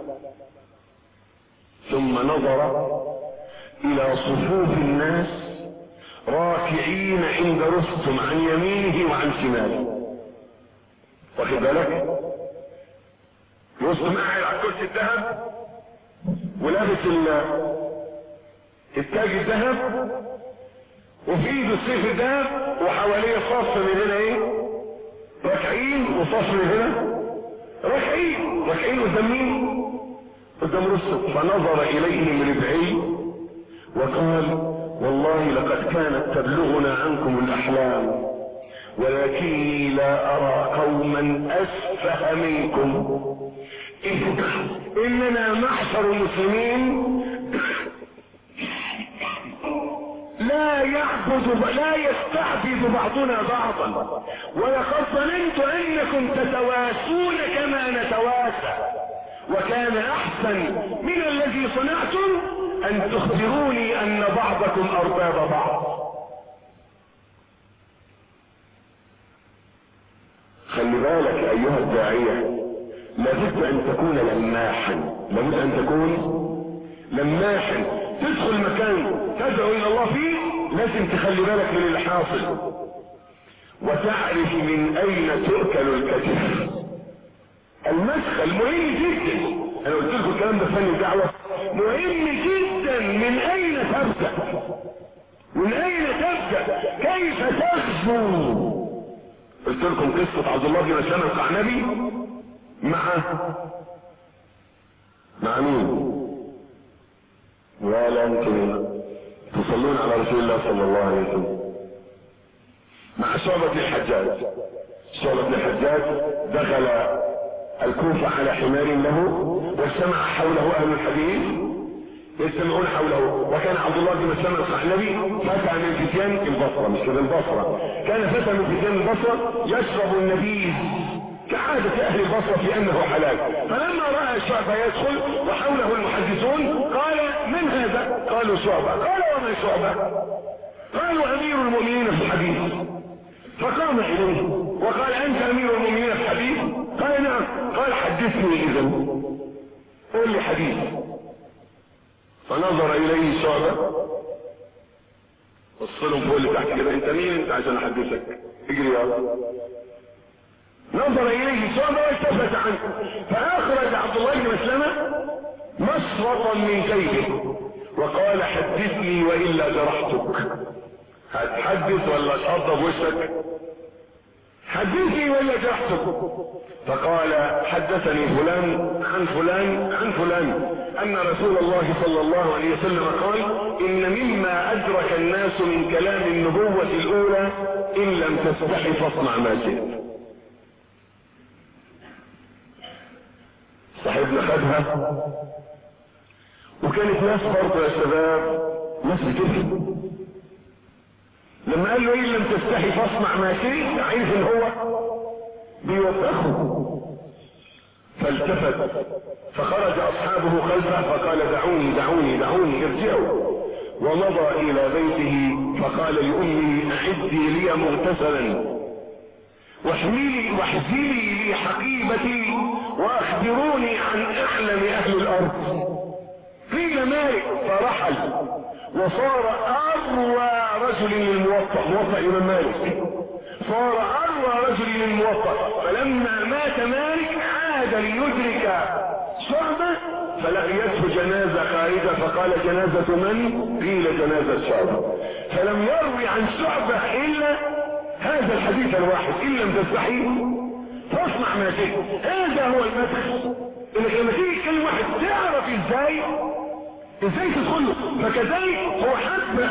ثم نظر الى صفوف الناس راكعين عند رستم عن يمينه وعن شماله. واخد بالك؟ رستم قاعد على كرسي الذهب ولابس التاج الذهب وفي ايده السيف الذهب، وحواليه صف من هنا ايه؟ راكعين، وصف من هنا راكعين. راكعين قدام مين؟ قدام رستم. فنظر اليهم ربعي وقال والله لقد كانت تبلغنا عنكم الاحلام، ولكني لا ارى قوما اسفه منكم. اننا محشر المسلمين لا يعبد لا يستعبد بعضنا بعضا، ولقد ظننت انكم تتواسون كما نتواسى، وكان احسن من الذي صنعتم ان تخبروني ان بعضكم ارباب بعض. خلي بالك ايها الداعية، لابد ان تكون لماحا، لابد ان تكون لماحا. تدخل مكان تدعو الى الله فيه لازم تخلي بالك من اللي حاصل، وتعرف من اين تؤكل الكتف. المدخل مهم جدا، انا قلت لكم الكلام ده فن الدعوة، مهم جدا من اين تبدأ، من اين تبدأ، كيف تغزو. قلت لكم قصة عبد الله بن مسلمة القعنبي مع مع مين؟ ولا انتم تصلون على رسول الله صلى الله عليه وسلم. مع شعبة بن الحجاج. شعبة بن الحجاج دخل الكوفة على حمار له، واجتمع حوله اهل الحديث يجتمعون حوله. وكان عبد الله بن مسلمة القعنبي فتى من فتيان البصرة، مش كده البصرة، كان فتى من فتيان البصرة يشرب النبيذ كعادة اهل البصرة في انه حلال. فلما رأى الشعبة يدخل وحوله المحدثون قال من هذا؟ قالوا شعبة. قال ومن شعبة؟ قالوا امير المؤمنين في الحديث. فقام اليه وقال انت امير المؤمنين في الحديث؟ قال نعم. قال حدثني اذا، قل لي حديث. فنظر اليه شعبة، وصلهم فوق اللي تحت كده، انت مين انت عشان احدثك؟ اجري يا نظر اليه شعبة والتفت عنه، فاخرج عبد الله بن مسلمة مشرطا من جيبه وقال حدثني والا جرحتك. هتحدث ولا اشطب وشك؟ حدثني والا جرحتك. فقال حدثني فلان عن فلان عن فلان ان رسول الله صلى الله عليه وسلم قال ان مما ادرك الناس من كلام النبوة الاولى ان لم تستحي فاصنع ما شئت. صاحبنا خدها، وكانت ناس برضه يا شباب ناس بتفهم. لما قال له ان لم تستحي فاصنع ما شئت، عايز ان هو بيوبخه. فالتفت فخرج اصحابه خلفه فقال دعوني دعوني دعوني ارجعوا، ومضى الى بيته فقال لامي اعدي لي مغتسلا واحملي واحزلي لي حقيبتي واخبروني عن اعلم اهل الارض. قيل مالك، فرحل وصار اروى رجل للموطأ، موطأ امام مالك، صار اروى رجل للموطأ. فلما مات مالك عاد ليدرك شعبة فلقيته جنازة خارجة، فقال جنازة من؟ قيل جنازة شعبة. فلم يروي عن شعبة الا هذا الحديث الواحد ان لم تستحي فاصنع ما شئت. هذا هو المدخل، انك لما تيجي تكلم واحد تعرف ازاي ازاي تدخله. فكذلك هو حب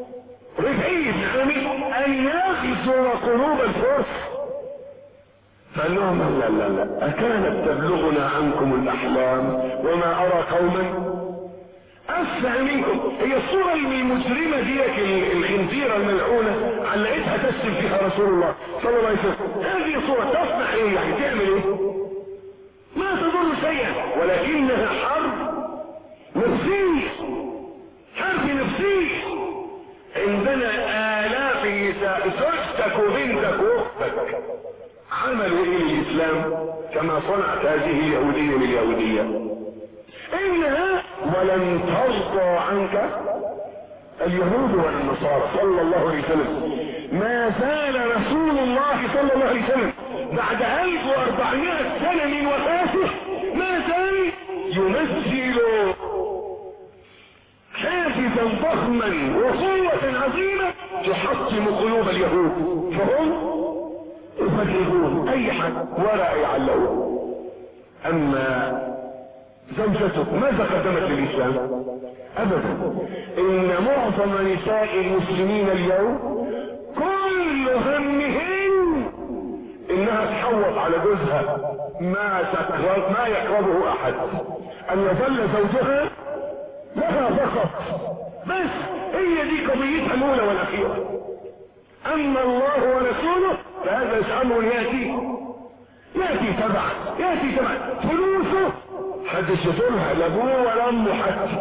ربعي بن عامر ان يغزو قلوب الفرس، فقال لهم لا لا لا، أكانت تبلغنا عنكم الأحلام وما أرى قوما أسفه منكم. هي الصورة المجرمة ديك الخنزيرة الملعونة علقتها تسلم فيها رسول الله صلى الله عليه وسلم، هذه الصورة تصنع ايه؟ يعني تعمل ايه؟ ما تضر شيئا، ولكنها حرب نفسية، حرب نفسية. عندنا آلاف النساء زوجتك وبنتك واختك عملوا ايه للإسلام كما صنعت هذه اليهودية لليهودية. إنها ولن ترضى عنك اليهود ولا النصارى صلى الله عليه وسلم. ما زال رسول الله صلى الله عليه وسلم بعد ألف وأربعمائة سنة من وفاته ما زال يمثل حافزا ضخما وقوة عظيمة تحطم قلوب اليهود، فهم يفرغون اي حد ولا يعلقون. اما زوجته ماذا قدمت للإسلام؟ ابدا. ان معظم نساء المسلمين اليوم كل همهن انها تحوط على جوزها ما تقرب ما يقربه احد، ان يظل زوجها لها فقط، بس هي دي قضيتها الاولى والاخيره. اما الله ورسوله فهذا امر ياتي ياتي تبعا ياتي تبعا فلوسه حد يشوفها لا ابوه ولا امه حتى.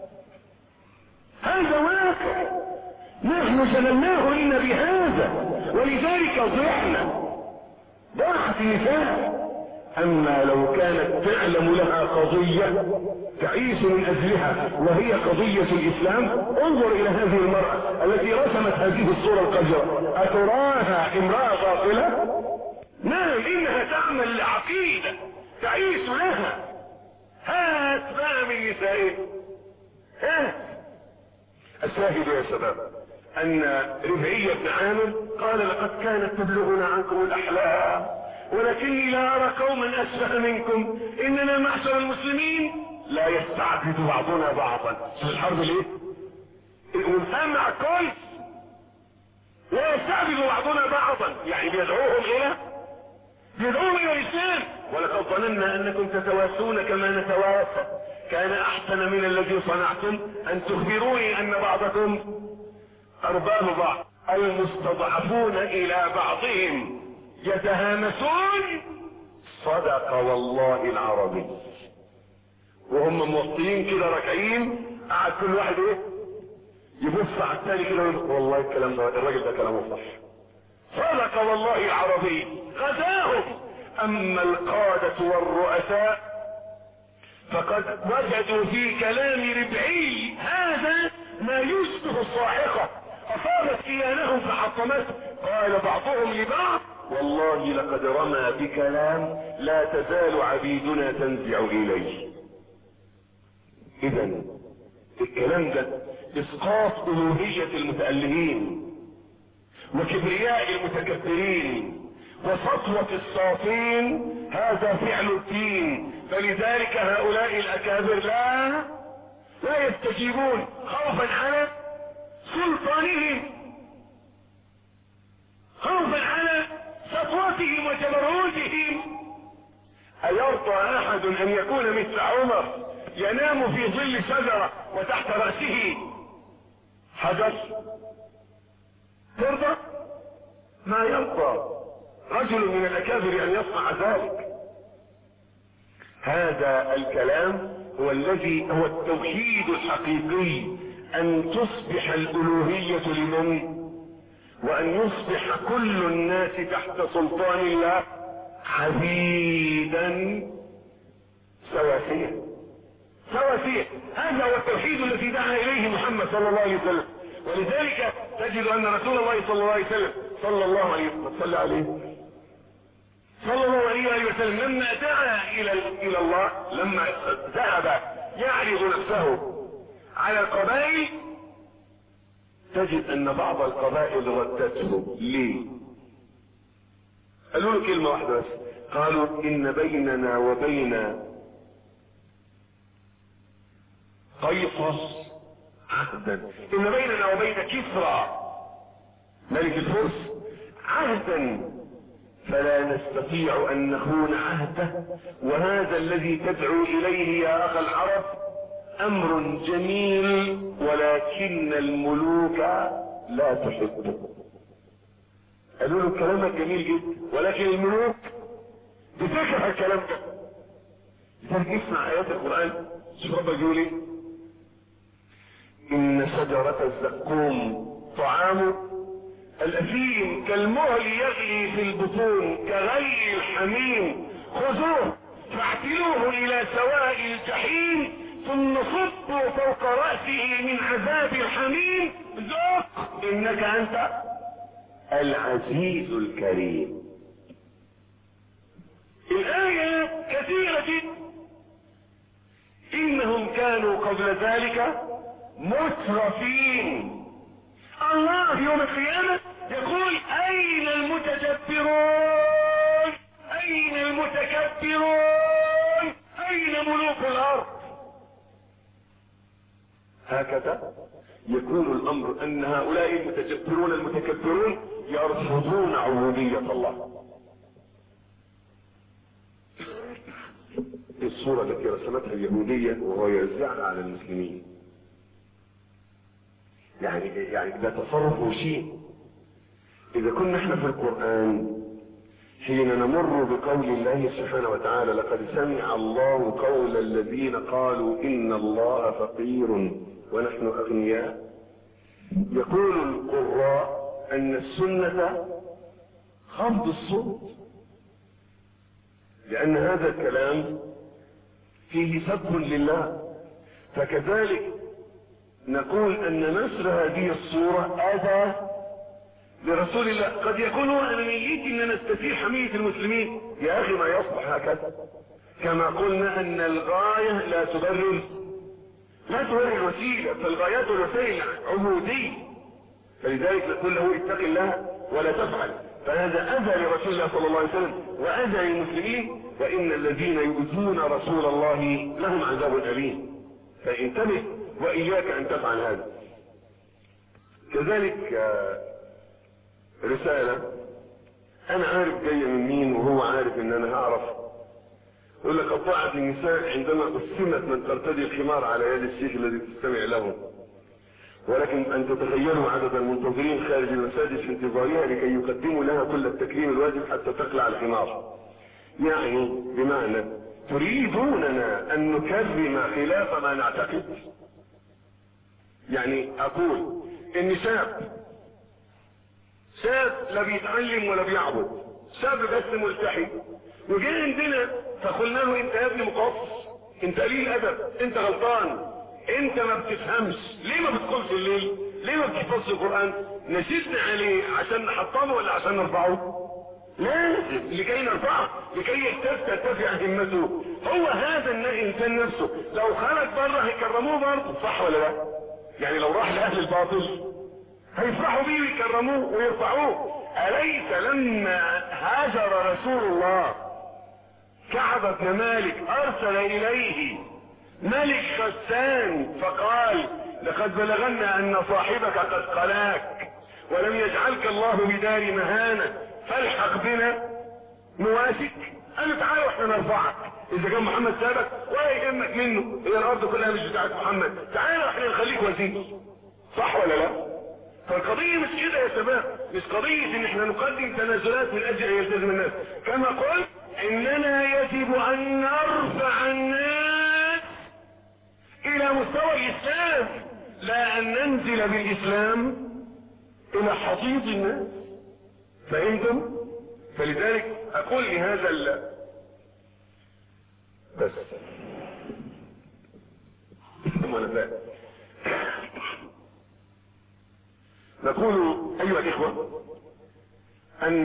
هذا واقع نحن سلمناه إن بهذا، ولذلك ضحنا ضاعت النساء. اما لو كانت تعلم لها قضية تعيش من اجلها وهي قضية الاسلام، انظر الى هذه المرأة التي رسمت هذه الصورة القذرة، اتراها امرأة باطلة؟ نعم، انها تعمل العقيدة تعيش لها. هات بقى من نسائه، هات. الشاهد يا شباب ان ربعي بن عامر قال لقد كانت تبلغنا عنكم الاحلام ولكني لا ارى قوما اسفه منكم، اننا معشر المسلمين لا يستعبد بعضنا بعضا. في الحرب ليه؟ ونسمع كويس، لا يستعبد بعضنا بعضا، يعني بيدعوهم الى بيدعوهم الى الاسلام. ولقد ظننا انكم تتواسون كما نتواسى، كان احسن من الذي صنعتم ان تخبروني ان بعضكم ارباب بعض. المستضعفون الى بعضهم يتهامسون. صدق والله العربي. وهم موطيين كده راكعين، قعد كل واحد ايه يبص على الثاني كده ويقول والله الكلام ده الراجل ده كلامه صح. صدق والله العربي. غزاهم. اما القادة والرؤساء فقد وجدوا في كلام ربعي هذا ما يشبه الصاعقة، اصابت كيانهم فحطمته. قال بعضهم لبعض والله لقد رمى بكلام لا تزال عبيدنا تنزع اليه. اذا الكلام ده اسقاط الوهية المتألهين وكبرياء المتكبرين وسطوة الصافين، هذا فعل الدين. فلذلك هؤلاء الاكابر لا لا يستجيبون خوفا على سلطانهم، خوفا على سطوتهم وجبروتهم. ايرضى احد ان يكون مثل عمر ينام في ظل شجرة وتحت رأسه حجر؟ ترضى؟ ما يرضى رجل من الاكابر ان يصنع ذلك. هذا الكلام هو الذي هو التوحيد الحقيقي، ان تصبح الالوهية لمن؟ وان يصبح كل الناس تحت سلطان الله عبيدا سواسية سواسية. هذا هو التوحيد الذي دعا اليه محمد صلى الله عليه وسلم. ولذلك تجد ان رسول الله صلى الله عليه وسلم صلى الله عليه وسلم صلى عليه صلى الله عليه وسلم لما دعا الى الى الله، لما ذهب يعرض نفسه على القبائل، تجد ان بعض القبائل ردته. ليه؟ قالوا له كلمة واحدة بس، قالوا ان بيننا وبين قيصر عهدا، ان بيننا وبين كسرى ملك الفرس عهدا فلا نستطيع ان نخون عهده. وهذا الذي تدعو اليه يا اخ العرب امر جميل، ولكن الملوك لا تحبه. قالوا له كلامك جميل جدا، ولكن الملوك بتكره الكلام ده. لذلك اسمع ايات القران. شوف ربك يقول ايه: ان شجرة الزقوم طعام الاثيم كالمهل يغلي في البطون كغلي الحميم خذوه فاعتلوه الى سواء الجحيم ثم صبوا فوق رأسه من عذاب الحميم ذوق انك انت العزيز الكريم. الآية كثيرة جدا. انهم كانوا قبل ذلك مترفين. الله يوم القيامة يقول اين المتجبرون، اين المتكبرون، اين ملوك الارض. هكذا يكون الامر ان هؤلاء المتجبرون المتكبرون يرفضون عبودية الله. الصورة التي رسمتها اليهودية وهو يوزعها على المسلمين، يعني يعني ده تصرف وشيء. اذا كنا احنا في القرآن حين نمر بقول الله سبحانه وتعالى لقد سمع الله قول الذين قالوا ان الله فقير ونحن اغنياء، يقول القراء ان السنة خفض الصوت، لان هذا الكلام فيه سب لله. فكذلك نقول ان نشر هذه الصورة اذى لرسول الله. قد يكون هو انانيتي ان نستثير حمية المسلمين. يا اخي ما يصبح هكذا. كما قلنا ان الغاية لا تبرر لا تبرر الوسيلة، فالغايات والوسائل عبودية. فلذلك نقول له اتق الله ولا تفعل. فهذا اذى لرسول الله صلى الله عليه وسلم واذى للمسلمين. وان الذين يؤذون رسول الله لهم عذاب اليم، فانتبه واياك ان تفعل هذا. كذلك رسالة انا عارف جاية من مين وهو عارف ان انا هعرف. يقول لك اطاعت النساء عندما قسمت من ترتدي الخمار على يد الشيخ الذي تستمع له، ولكن ان تتخيلوا عدد المنتظرين خارج المساجد في انتظارها لكي يقدموا لها كل التكريم الواجب حتى تقلع الخمار. يعني بمعنى تريدوننا ان نكرم خلاف ما نعتقد. يعني اقول ان شاب شاب لا بيتعلم ولا بيعبد، شاب بس ملتحي، وجاء عندنا فقلنا له انت يا ابني مقص، انت قليل ادب، انت غلطان، انت ما بتفهمش، ليه ما بتقولش الليل؟ ليه ما بتحفظش القرآن؟ نشدنا عليه عشان نحطمه ولا عشان نرفعه؟ لازم لكي نرفعه، لكي ترتفع همته. هو هذا الانسان نفسه لو خرج بره هيكرموه برضه، صح ولا لا؟ يعني لو راح لاهل الباطل هيفرحوا بيه ويكرموه ويرفعوه. أليس لما هاجر رسول الله كعب بن مالك ارسل اليه ملك غسان فقال لقد بلغنا ان صاحبك قد قلاك ولم يجعلك الله بدار مهانة فالحق بنا نواسك. قال له تعالى واحنا نرفعك، اذا كان محمد سابك ولا يهمك منه، هي الارض كلها مش بتاعت محمد، تعالى واحنا نخليك وزير، صح ولا لا؟ فالقضية مش كده يا شباب، مش قضية ان احنا نقدم تنازلات من اجل ان يلتزم الناس. كما قلت اننا يجب ان نرفع الناس الى مستوى الاسلام، لا ان ننزل بالاسلام الى حضيض الناس. فهمتم؟ فلذلك اقول لهذا ال بس وانا فاهم نقول ايها الاخوة ان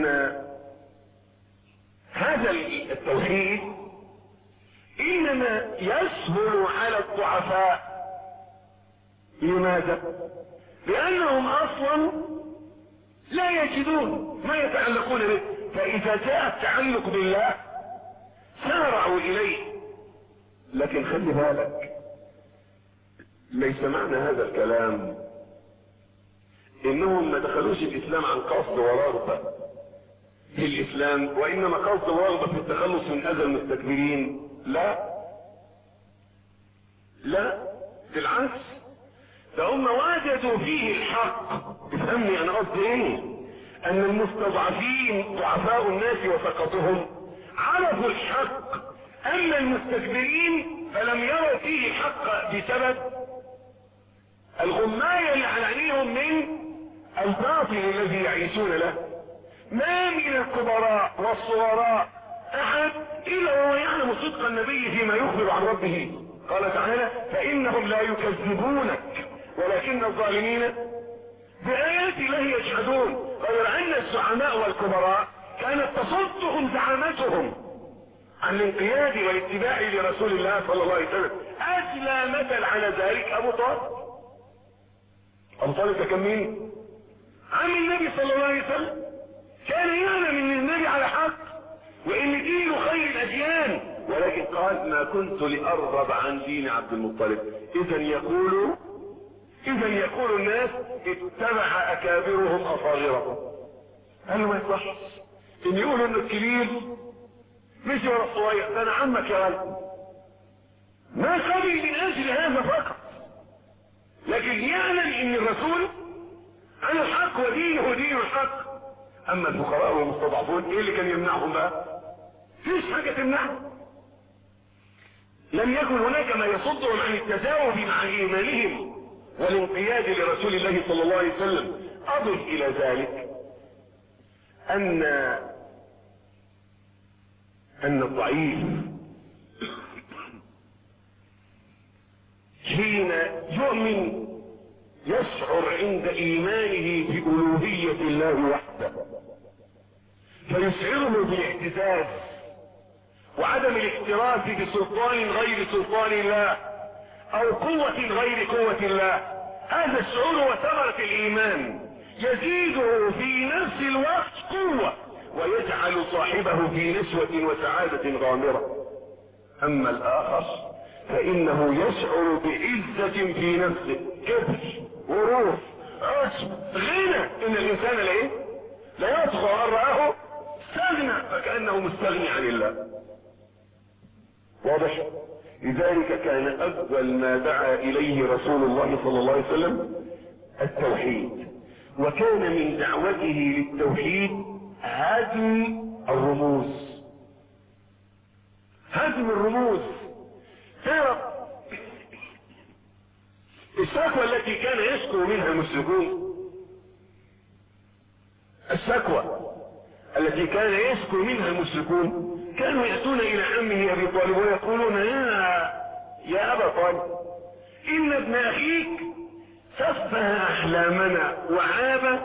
هذا التوحيد انما يسهل على الضعفاء. لماذا؟ لانهم اصلا لا يجدون ما يتعلقون به، فاذا جاء التعلق بالله سارعوا اليه. لكن خلي بالك، ليس معنى هذا الكلام انهم ما دخلوش الاسلام عن قصد ورغبة، في الاسلام وانما قصد الرغبة في التخلص من اذى المستكبرين. لا لا بالعكس، ده هم وجدوا فيه الحق. افهمني انا قصدي ايه؟ ان المستضعفين ضعفاء الناس وسقطهم عرفوا الحق، اما المستكبرين فلم يروا فيه الحق بسبب الغماية اللي على عينيهم من الباطل الذي يعيشون له. ما من الكبراء والصغراء احد الا وهو يعلم صدق النبي فيما يخبر عن ربه. قال تعالى: فانهم لا يكذبونك ولكن الظالمين بآيات الله يجحدون. غير ان الزعماء والكبراء كانت تصدهم زعامتهم عن الانقياد والاتباع لرسول الله صلى الله عليه وسلم. اجلى مثل على ذلك ابو طالب. ابو طالب ده كان مين؟ عم النبي صلى الله عليه وسلم. كان يعلم ان النبي على حق وان دينه خير الاديان، ولكن قال: ما كنت لارغب عن دين عبد المطلب. اذا يقول اذا يقول الناس: اتبع اكابرهم اصاغرهم. قال له: ما يصحش ان يقولوا ان الكبير مش ورا الصغير، ده انا عمك يا ولد. ما قبل من اجل هذا فقط، لكن يعلم ان الرسول على الحق ودينه دين الحق. اما الفقراء والمستضعفون ايه اللي كان يمنعهم بقى؟ فيش حاجة تمنعهم. لم يكن هناك ما يصدهم عن التجاوب مع ايمانهم والانقياد لرسول الله صلى الله عليه وسلم. اضف الى ذلك ان ان الضعيف حين يؤمن يشعر عند ايمانه بألوهية الله وحده، فيشعره بالاعتزاز وعدم الاكتراث بسلطان غير سلطان الله او قوة غير قوة الله. هذا الشعور وثمرة الايمان يزيده في نفس الوقت قوة ويجعل صاحبه في نشوة وسعادة غامرة. اما الاخر فانه يشعر بعزة في نفسه، كبر، غرور، عجب، غنى. ان الانسان لايه؟ لا يطغى ان رآه استغنى فكأنه مستغني عن الله. واضح؟ لذلك كان اول ما دعا اليه رسول الله صلى الله عليه وسلم التوحيد، وكان من دعوته للتوحيد هدم الرموز. هدم الرموز. ترى الشكوى التي كان يشكو منها المشركون، الشكوى التي كان يشكو منها المشركون، كانوا يأتون الى عمه ابي طالب ويقولون: يا يا ابا طالب، ان ابن اخيك سفه احلامنا وعاب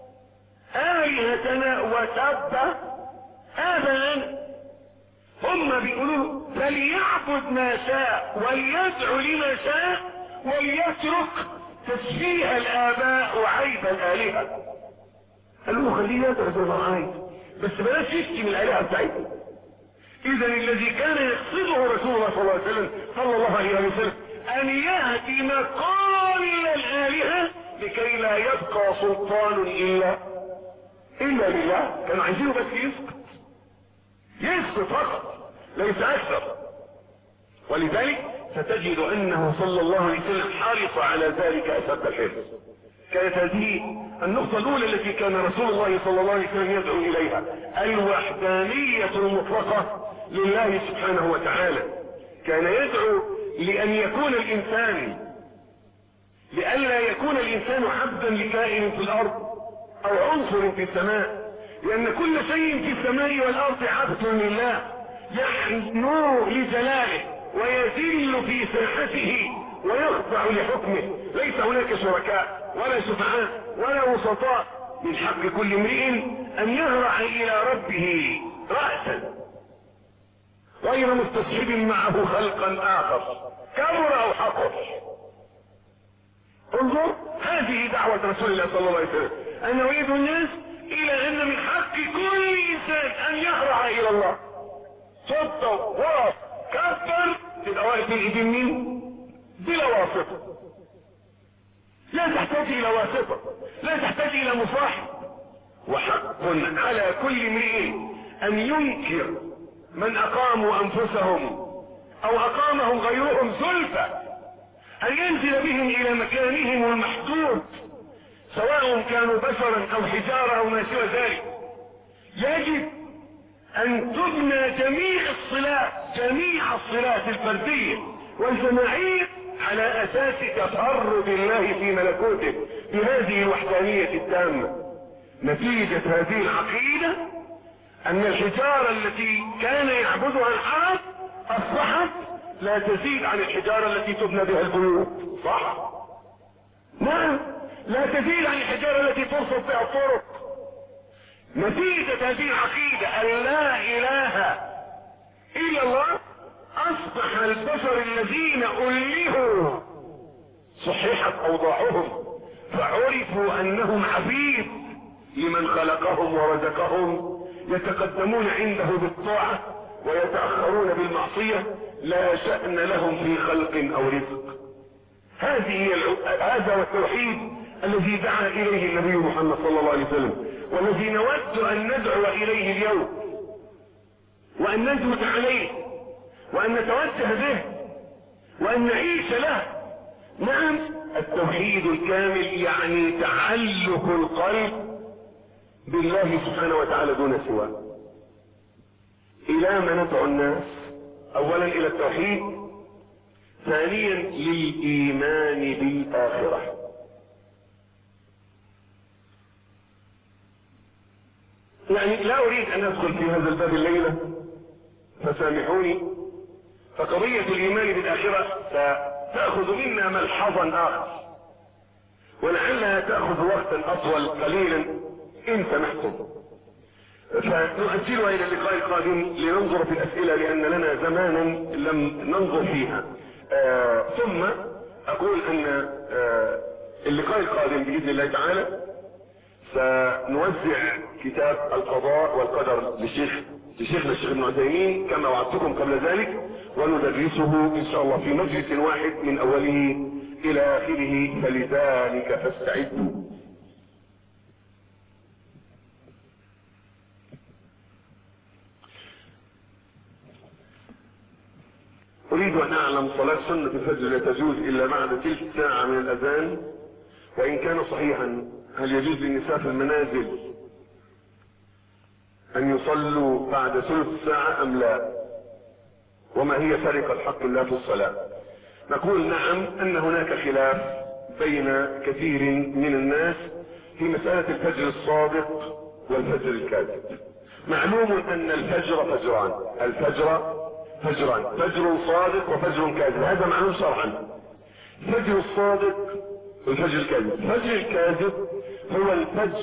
آلهتنا وسب آباءنا. هم بيقولوا: فليعبد ما شاء وليدعو لما شاء وليترك تشبيه الآباء وعيب الآلهة. قالوا له: خليه يدعو زي ما عايز، بس بلاش يشتم الآلهة بتاعتنا. إذا الذي كان يقصده رسول الله صلى الله عليه وسلم صلى الله عليه وسلم أن يهدي مقام الآلهة لكي لا يبقى سلطان إلا إلا لله. كانوا عايزينه بس يسقط يسقط فقط ليس أكثر. ولذلك ستجد أنه صلى الله عليه وسلم حرص على ذلك أشد الحرص. كانت هذه النقطة الأولى التي كان رسول الله صلى الله عليه وسلم يدعو إليها، الوحدانية المطلقة لله سبحانه وتعالى. كان يدعو لأن يكون الإنسان لئلا يكون الإنسان عبدا لكائن في الأرض أو عنصر في السماء، لأن كل شيء في السماء والأرض عبد لله يحنو لجلاله ويذل في ساحته ويخضع لحكمه. ليس هناك شركاء ولا شفعاء ولا وسطاء. من حق كل امرئ ان يهرع الى ربه رأسا غير مستصحب معه خلقا اخر كبر او حقر. انظر، هذه دعوة رسول الله صلى الله عليه وسلم، انه يدعو الناس الى ان من حق كل انسان ان يهرع الى الله. صدق وقف كفر تبقى واقف من ايدين مين؟ بلا واسطة. لا تحتاج الى واسطة، لا تحتاج الى مصاحب وحق على كل امرئ ان ينكر من اقاموا انفسهم او اقامهم غيرهم زلفى، ان ينزل بهم الى مكانهم المحدود سواء كانوا بشرا او حجارة او ما سوى ذلك. يجب ان تبنى جميع الصلات جميع الصلات الفردية والجماعية على اساس تفرد الله في ملكوته بهذه الوحدانية التامة. نتيجة هذه العقيدة ان الحجارة التي كان يعبدها العرب اصبحت لا تزيد عن الحجارة التي تبنى بها البيوت. صح؟ نعم، لا تزيد عن الحجارة التي ترصد بها الطرق. نتيجة هذه العقيدة ان لا اله الا الله اصبح البشر الذين الهوا صححت اوضاعهم فعرفوا انهم عبيد لمن خلقهم ورزقهم، يتقدمون عنده بالطاعة ويتأخرون بالمعصية، لا شأن لهم في خلق او رزق. هذه هذا هو التوحيد الذي دعا اليه النبي محمد صلى الله عليه وسلم، والذي نود ان ندعو اليه اليوم وان نجهد عليه وان نتوجه به وان نعيش له. نعم، التوحيد الكامل يعني تعلق القلب بالله سبحانه وتعالى دون سواه. الى ما ندعو الناس؟ اولا الى التوحيد، ثانيا للايمان بالاخرة. يعني لا اريد ان ادخل في هذا الباب الليلة فسامحوني، فقضية الايمان بالاخرة ستأخذ منا ملحظا اخر ولعلها تأخذ وقتا اطول قليلا ان سمحتم، فنؤجلها الى اللقاء القادم لننظر في الاسئلة لان لنا زمانا لم ننظر فيها. آه ثم اقول ان آه اللقاء القادم باذن الله تعالى سنوزع كتاب القضاء والقدر للشيخ لشيخنا الشيخ ابن عثيمين كما وعدتكم قبل ذلك، وندرسه ان شاء الله في مجلس واحد من اوله الى اخره، فلذلك فاستعدوا. اريد ان اعلم صلاة سنة الفجر لا تجوز الا بعد تلت ساعة من الاذان، وان كان صحيحا هل يجوز للنساء في المنازل ان يصلوا بعد ثلث ساعة ام لا؟ وما هي فرق الحق الله في الصلاة؟ نقول نعم، ان هناك خلاف بين كثير من الناس في مسألة الفجر الصادق والفجر الكاذب. معلوم ان الفجر فجران، الفجر فجران، فجر صادق وفجر كاذب، هذا معلوم شرعا. الفجر الصادق والفجر الكاذب. الفجر الكاذب هو الفجر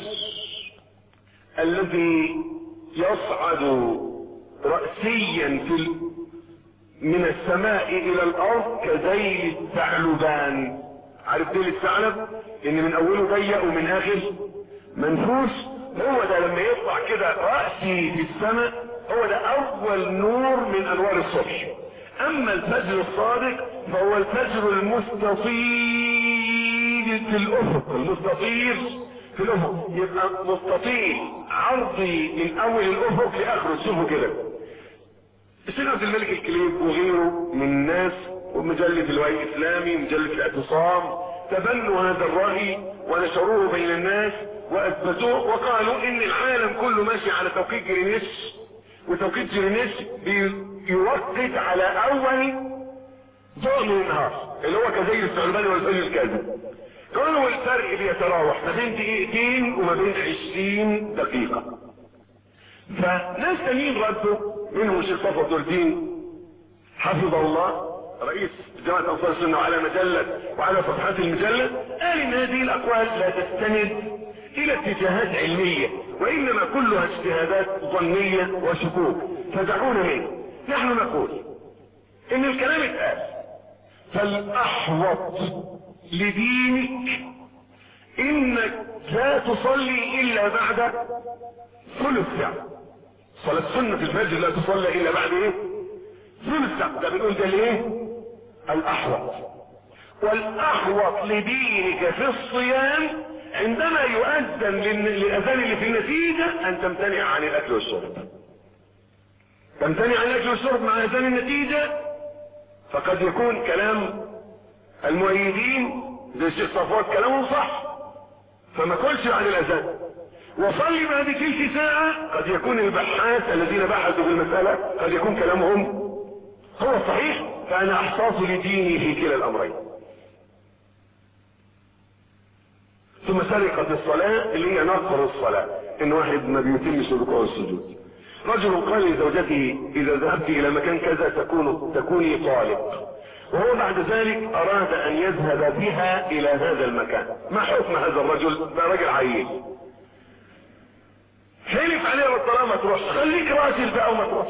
الذي يصعد رأسيا في من السماء الى الارض كذيل الثعلبان. عارف ذيل الثعلب؟ ان من اوله ضيق ومن اخر منفوش. هو ده لما يطلع كده رأسي في السماء، هو ده اول نور من انوار الصبح. اما الفجر الصادق فهو الفجر المستطيل في الافق، المستطيل في الافق، يبقى مستطيل عرضي من اول الافق لاخره. تشوفوا كده الشيخ عبد الملك الكليب وغيره من الناس ومجلة الوعي الاسلامي مجلة الاعتصام تبنوا هذا الرأي ونشروه بين الناس واثبتوه، وقالوا ان العالم كله ماشي على توقيت جرينتش، وتوقيت جرينتش بيوقت على اول ضوء من النهار اللي هو كزي الثعلبان والفجر الكاذب. قالوا الفرق بيتراوح ما بين دقيقتين وما بين عشرين دقيقة. فناس تانيين ردوا، منهم الشيخ صفوت نور الدين حفظه الله رئيس جماعة انصار السنة وعلى مجلة وعلى صفحات المجلة، قال ان هذه الاقوال لا تستند الى اتجاهات علمية وانما كلها اجتهادات ظنية وشكوك، فدعونا منه. نحن نقول ان الكلام اتقال، فالاحوط لدينك انك لا تصلي الا بعد ثلث ساعة. صلاة سنة الفجر لا تصلي الا بعد ايه؟ ثلث ساعة. ده بنقول ده ليه؟ الاحوط. والاحوط لدينك في الصيام عندما يؤذن للاذان اللي في النتيجة ان تمتنع عن الاكل والشرب. تمتنع عن الاكل والشرب مع اذان النتيجة، فقد يكون كلام المؤيدين زي الشيخ صفوات كلامهم صح، فما كلش بعد الاذان وصلي بعد تلك ساعة. قد يكون البحاث الذين بحثوا في المسألة قد يكون كلامهم هو صحيح، فانا احتاط لديني في كلا الامرين. ثم سرقة الصلاة اللي هي نقر الصلاة، ان واحد ما بيتمش الركوع والسجود. رجل قال لزوجته اذا ذهبت الى مكان كذا تكون تكوني طالق، وهو بعد ذلك اراد ان يذهب بها الى هذا المكان. ما حكم هذا الرجل؟ ده راجل عيل حلف عليها بالطلاق ما تروحش، خليك راجل بقى وما تروحش.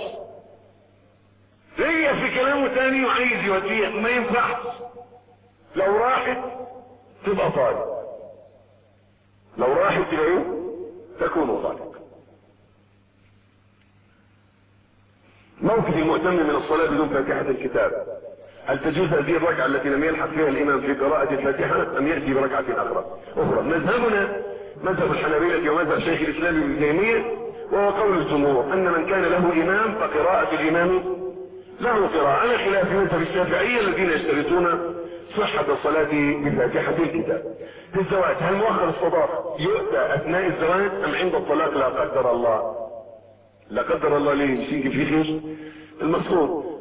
هي في كلامه تاني وعايز يوديها، ما ينفعش. لو راحت تبقى طالق، لو راحت تبقى ايه؟ تكون طالق. موقف المؤتم من الصلاة بدون فاتحة الكتاب، هل تجوز هذه الركعة التي لم يلحق فيها الامام في قراءة الفاتحة ام يأتي بركعة اخرى؟ اخرى. مذهبنا مذهب الحنابلة ومذهب شيخ الاسلام ابن تيمية، وهو قول الجمهور ان من كان له امام فقراءة الامام له قراءة، على خلاف مذهب الشافعية الذين يشترطون صحة الصلاة بفاتحة الكتاب. في الزواج، هل مؤخر الصداق يؤتى اثناء الزواج ام عند الطلاق لا قدر الله؟ لا قدر الله ليه؟ مش يجي في خير المقصود.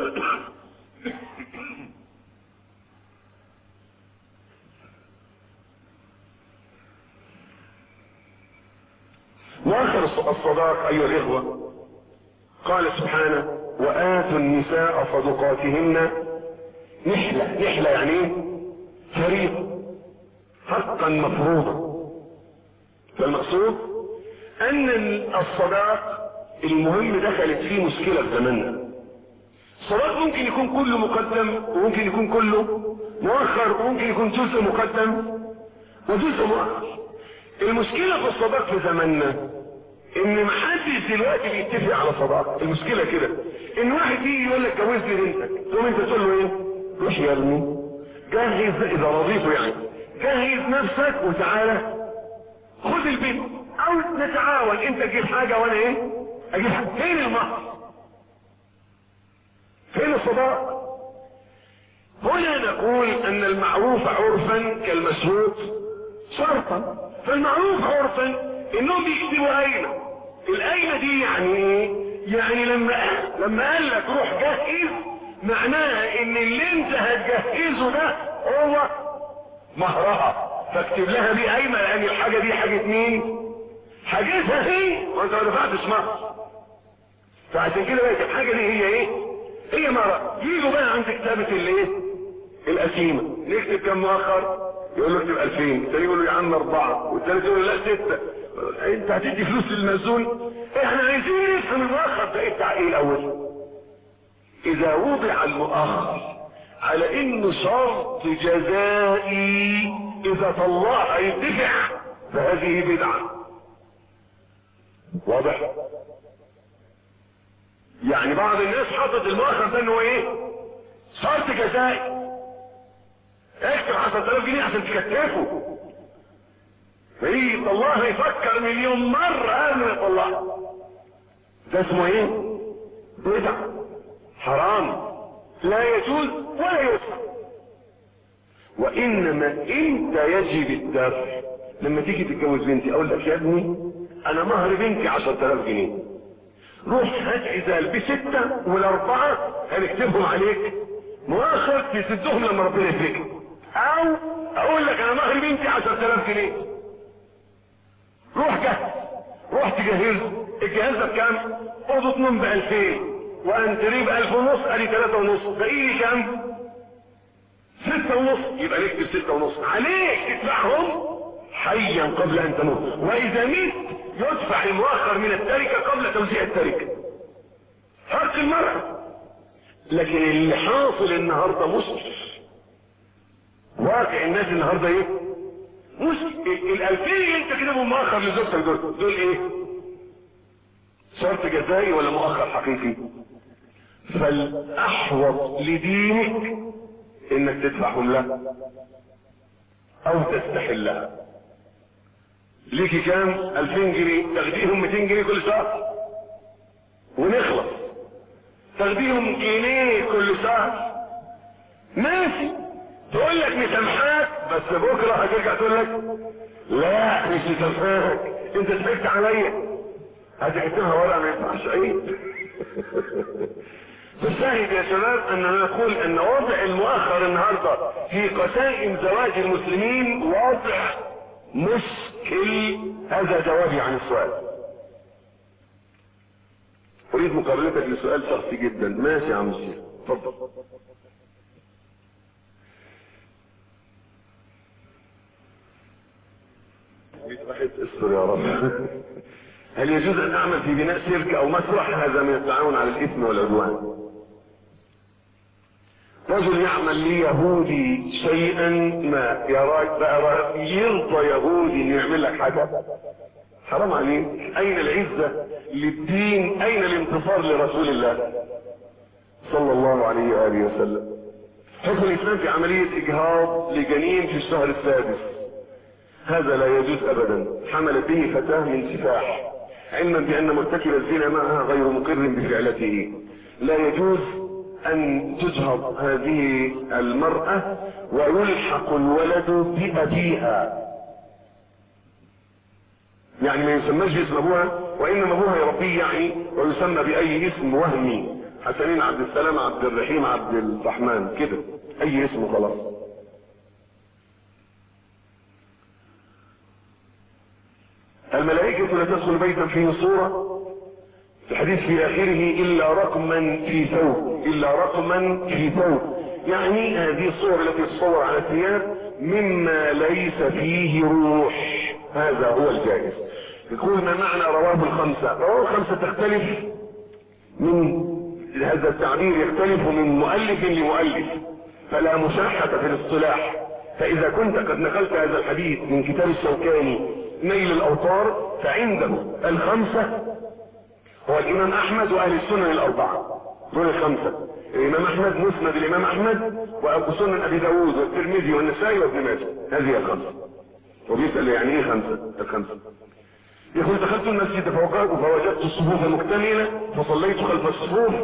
مؤخر الصداق ايها الاخوة، قال سبحانه وآتوا النساء صدقاتهن نحلة. نحلة يعني ايه؟ فريضة، حقا مفروضا. فالمقصود ان الصداق المهم دخلت فيه مشكلة في زماننا. الصداق ممكن يكون كله مقدم وممكن يكون كله مؤخر وممكن يكون جزء مقدم وجزء مؤخر. المشكلة في الصداق في زماننا ان محدش دلوقتي بيتفق على صداق. المشكلة كده ان واحد يجي يقول لك جوزني بنتك، تقوم انت تقول له ايه؟ روح يا ابني جهز، اذا رضيته يعني جهز نفسك وتعالى خد البنت، او نتعاون، انت تجيب حاجة وانا ايه اجيب حاجة. فين المهر؟ فين الصداق؟ هنا نقول ان المعروف عرفا كالمشروط شرطا. فالمعروف عرفا انهم بيكتبوا قايمة. القايمة دي يعني ايه؟ يعني لما لما قال لك روح جهز، معناها ان اللي انت هتجهزه ده هو مهرها، فاكتب لها دي قايمة، لان الحاجة دي حاجة مين؟ حاجتها هي، وانت ما دفعتش مهر. فعشان كده بقت الحاجة دي هي ايه؟ هي مهرها. يجوا بقى عند كتابة الايه؟ القسيمة، نكتب كم مؤخر؟ يقول له اكتب ألفين، الثاني يقول له يا عم أربعة، والثالث يقول له لا ستة. انت هتدي فلوس للمسؤول؟ احنا عايزين نفهم المؤخر ده ايه بتاع ايه الاول. اذا وضع المؤخر على انه شرط جزائي اذا طلع يدفع فهذه بدعة. واضح؟ يعني بعض الناس حطت المؤخر ده انه ايه؟ شرط جزائي. اكتب عشرة آلاف جنيه عشان تكتفه، فيجي يطلعها يفكر مليون مرة قبل ما يطلعها. ده اسمه ايه؟ بدع، حرام، لا يجوز ولا يدفع. وانما انت يجب الدفع. لما تيجي تتجوز بنتي اقول لك يا ابني انا مهر بنتي عشرة آلاف جنيه، روح هات عزال بستة والاربعة هنكتبهم عليك مؤخر تسدهم لما ربنا يفرجك. او اقول لك انا مهر بنتي عشرة آلاف جنيه، روح جهز، روح تجهز. الجهاز ده بكام؟ اوضه نوم بألفين وانتريه بألف ونص، ادي ثلاثة ونص، باقي كام؟ ستة ونص. يبقى نكتب ستة ونص عليك تدفعهم حيا قبل ان تموت، واذا مت يدفع المؤخر من التركة قبل توزيع التركة، حق المرأة. لكن اللي حاصل النهاردة مشكل، واقع الناس النهاردة ايه؟ مشكل. الالفين اللي انت كده مؤخر لزوجتك دول دول ايه؟ شرط جزائي ولا مؤخر حقيقي؟ فالاحوط لدينك انك تدفعهم لها او تستحلها. ليكي كام؟ ألفين جنيه، تاخديهم مئتين جنيه كل شهر ونخلص. تاخديهم جنيه كل شهر ماشي، تقول لك مسامحاك، بس بكره هترجع تقول لك لا مش مسامحاك، انت ضحكت عليا، هتكتبها ورقه ما ينفعش عيب. فالشاهد يا شباب اننا نقول ان وضع المؤخر النهارده في قسائم زواج المسلمين وضع مشكل. هذا جوابي عن السؤال. اريد مقابلتك لسؤال شخصي جدا. ماشي يا عم الشيخ، اتفضل. استر يا رب. هل يجوز ان اعمل في بناء سيرك او مسرح؟ هذا من التعاون على الاثم والعدوان. رجل يعمل ليهودي شيئا ما، يراك بقى يرضى يهودي انه يعمل لك حاجه؟ حرام عليك. اين العزه للدين؟ اين الانتصار لرسول الله صلى الله عليه واله وسلم؟ حكم الاسلام في عمليه اجهاض لجنين في الشهر السادس، هذا لا يجوز ابدا. حملت به فتاه من سفاح، علما بان مرتكب الزنا معها غير مقر بفعلته. لا يجوز ان تجهض هذه المرأة ويلحق الولد بأبيها، يعني ما يسمىش باسم ابوها، وانما ابوها يربيه يعني، ويسمى باي اسم وهمي، حسنين، عبد السلام، عبد الرحيم، عبد الرحمن، كده اي اسم خلاص. الملائكة لا تدخل بيتا فيه صورة، الحديث في اخره الا رقما في ثوب، الا رقما في ثوب، يعني هذه الصور التي تصور على الثياب مما ليس فيه روح، هذا هو الجائز. يقول ما معنى رواه الخمسة؟ رواه الخمسة تختلف من هذا التعبير، يختلف من مؤلف لمؤلف، فلا مشاحة في الاصطلاح. فاذا كنت قد نقلت هذا الحديث من كتاب الشوكاني نيل الاوطار، فعنده الخمسة هو الامام احمد واهل السنن الاربعة، دول الخمسة. الامام احمد مسند الامام احمد، وابو سنن ابي داود والترمذي والنسائي وابن ماجه، هذه الخمسة. وبيسأل يعني ايه خمسة؟ الخمسة. يقول دخلت المسجد فوجدت الصفوف مكتملة فصليت خلف الصفوف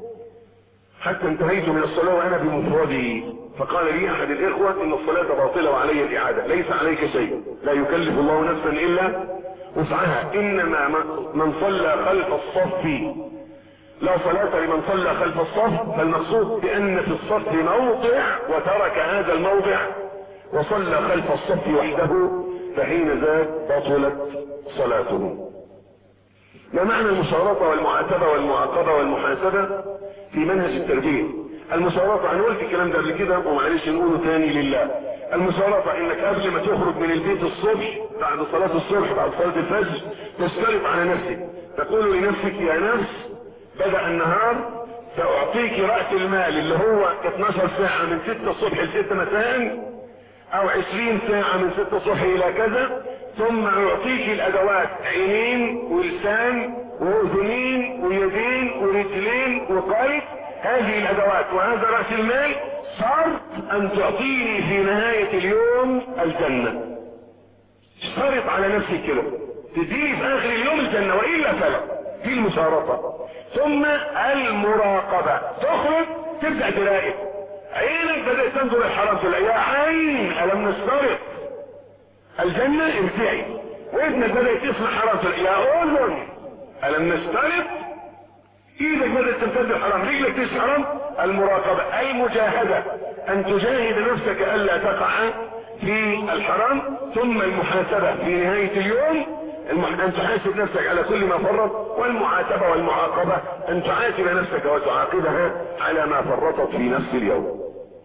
حتى انتهيت من الصلاة وانا بمفردي، فقال لي احد الاخوة ان الصلاة باطلة وعلي الاعادة. ليس عليك شيء، لا يكلف الله نفسا الا وسعها، انما من صلى خلف الصف لا صلاة لمن صلى خلف الصف، فالمقصود بان في الصف موضع وترك هذا الموضع وصلى خلف الصف وحده، فحين ذاك بطلت صلاته. ما معنى المشارطة والمعاتبة والمعاقبة والمحاسبة في منهج التربية؟ المشارطة انا قلت الكلام ده قبل كده ومعلش نقوله تاني لله. المشارطة انك قبل ما تخرج من البيت الصبح بعد صلاة الصبح بعد صلاة الفجر تشترط على نفسك، تقول لنفسك يا نفس بدأ النهار سأعطيك رأس المال اللي هو اثناشر ساعة من ستة الصبح ل ستة مساء، او عشرين ساعة من ستة الصبح الى كذا، ثم اعطيك الادوات عينين ولسان واذنين ويدين ورجلين وقلب، هذه الادوات وهذا رأس المال، شرط ان تعطيني في نهاية اليوم الجنة. اشترط على نفسك كده، تديني في اخر اليوم الجنة والا فلا. في المشارطة. ثم المراقبة، تخرج تبدأ تراقب، عينك بدأت تنظر الحرام تقول يا عين ألم نشترط الجنة ارتعي، وابنك بدأت تسمع حرام تقول يا أذن ألم نشترط، ايدك بدأت تمتد الحرام، رجلك تسمع حرام. المراقبة المجاهدة، ان تجاهد نفسك الا تقع في الحرام. ثم المحاسبة في نهاية اليوم، ان تحاسب نفسك على كل ما فرط. والمعاتبة والمعاقبة ان تعاتب نفسك وتعاقبها على ما فرطت في نفس اليوم.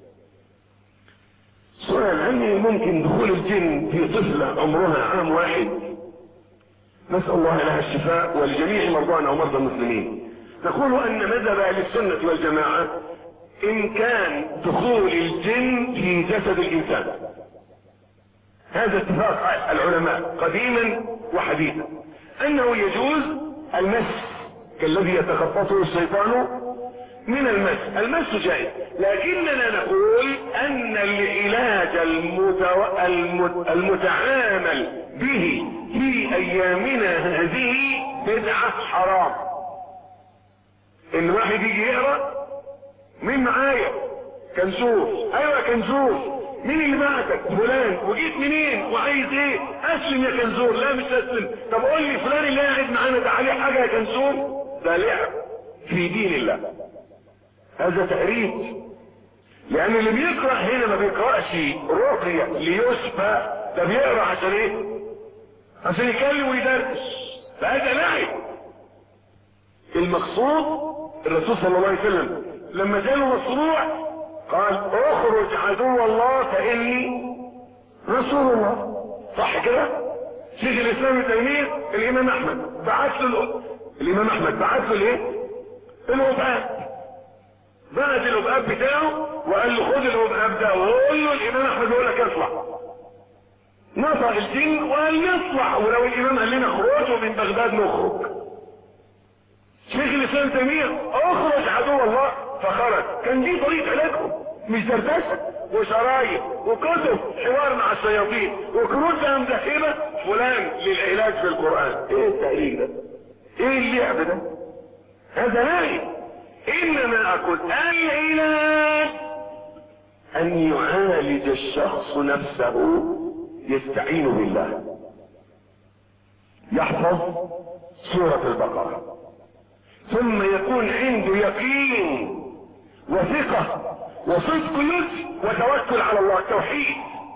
سؤال: هل ممكن دخول الجن في طفلة عمرها عام واحد؟ نسأل الله لها الشفاء ولجميع مرضانا ومرضى المسلمين. نقول ان مذهب اهل السنة والجماعة امكان دخول الجن في جسد الانسان، هذا اتفاق العلماء قديما وحديثا، انه يجوز المس كالذي يتخطفه الشيطان من المس، المس جائز، لكننا نقول ان العلاج المتو... المت... المتعامل به في ايامنا هذه بدعة حرام. ان واحد يجي يقرأ مين معايا؟ كنزوز. ايوه كنزوز. مين اللي بعتك؟ فلان. وجيت منين وعايز ايه؟ اسلم يا كنزور. لا مش اسلم. طب قول لي فلان اللي قاعد معانا ده عليه حاجه يا كنزور؟ ده لعب في دين الله، هذا تهريج. لان اللي بيقرا هنا ما بيقراش رقيه ليشفى، ده بيقرا عشان ايه؟ عشان يكلم ويدرس، فهذا لعب. المقصود الرسول صلى الله عليه وسلم لما جاله مصروع قال اخرج عدو الله فاني رسول الله. صح كده؟ شيخ الاسلام ابن تيميه الامام احمد بعت له الامام احمد بعت له الايه؟ الوباب. بعت الوباب بتاعه وقال له خد الوباب ده وقول له الامام احمد بيقول لك اطلع. نطق الجن وقال نطلع، ولو الامام قال لنا اخرجوا من بغداد نخرج. شيخ الاسلام ابن تيميه اخرج عدو الله فخرج. كان دي طريقه علاجهم، مش دردشه وشرايط وكتب حوار مع الشياطين وكروت مذهبه فلان للعلاج في القران. ايه التأليف ده؟ ايه اللعب ده؟ هذا ناهي. انما اقول العلاج ان يعالج الشخص نفسه، يستعين بالله، يحفظ سورة البقرة، ثم يكون عنده يقين وثقة وصدق يد وتوكل على الله، توحيد.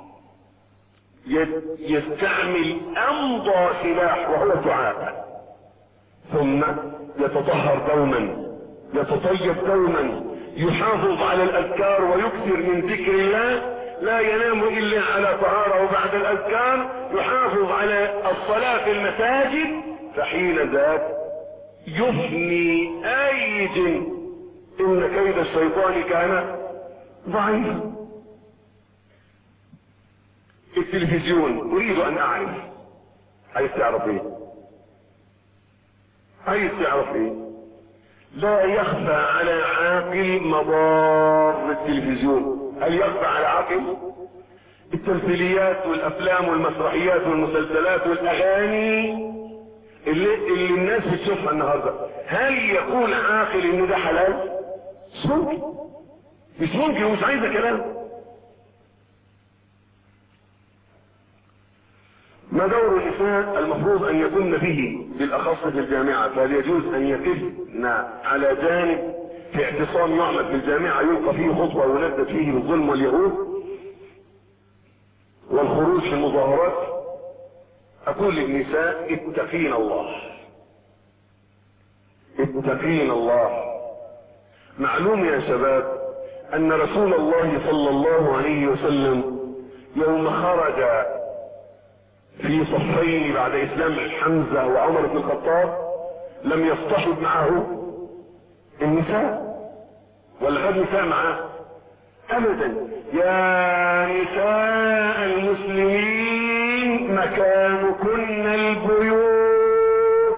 يستعمل امضى سلاح وهو الدعاء، ثم يتطهر دوما، يتطيب دوما، يحافظ على الاذكار ويكثر من ذكر الله، لا ينام الا على طهارة. وبعد الاذكار يحافظ على الصلاة في المساجد، فحين ذاك يفني اي جن، ان كيد الشيطان كان ضعيفا. التلفزيون اريد ان اعرف، عايز تعرف ايه؟ عايز تعرف ايه؟ لا يخفى على عاقل مضار التلفزيون. هل يخفى على عاقل؟ التمثيليات والافلام والمسرحيات والمسلسلات والاغاني اللي, اللي الناس بتشوفها النهارده، هل يقول عاقل ان ده حلال؟ مش ممكن، مش ممكن، ومش عايزه كلام. ما دور النساء المفروض ان يكون به بالاخص في الجامعة؟ فهل يجوز ان يقفن على جانب في اعتصام يعمل في الجامعة يلقى فيه خطوة ويندد فيه بالظلم واليهود والخروج في المظاهرات؟ اقول للنساء اتقين الله، اتقين الله. معلوم يا شباب ان رسول الله صلى الله عليه وسلم يوم خرج في صفين بعد اسلام حمزة وعمر بن الخطاب لم يصطحب معه النساء، ولا خد نساء معاه؟ ابدا. يا نساء المسلمين مكانكن البيوت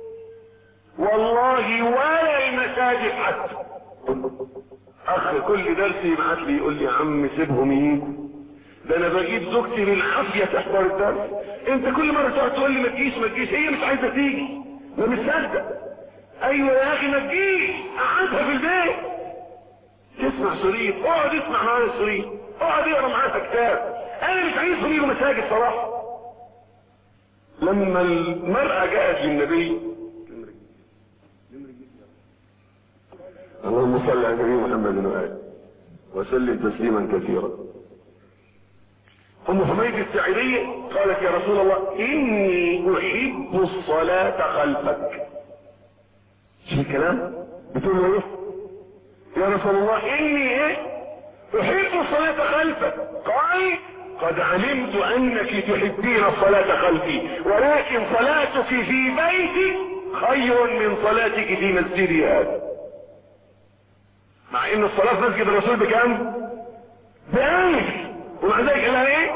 والله، ولا المساجد حتى. اخ كل درس يبعت لي يقول لي يا عم سيبهم يجوا، ده انا بجيب زوجتي بالعافيه تحضر الدرس. انت كل مره تقعد تقول لي ما تجيش ما تجيش، هي مش عايزه تيجي، ما مصدق. ايوه يا اخي ما تجيش، قعدها في البيت تسمع شريط، اقعد اسمع معايا الشريط، اقعد اقرا معايا كتاب. انا مش عايزهم يجوا مساجد صراحه. لما المراه جاءت للنبي، اللهم صل على النبي محمد وآله وسلم تسليما كثيرا. ام حميد الساعدية قالت يا رسول الله اني احب الصلاة خلفك. شو الكلام؟ بتقول له ايه؟ يا رسول الله اني ايه؟ احب الصلاة خلفك. قال قد علمت انك تحبين الصلاة خلفي، ولكن صلاتك في بيتك خير من صلاتك في مسجدي هذا. مع ان الصلاة في مسجد الرسول بكام؟ بألف، ومع ذلك قال ايه؟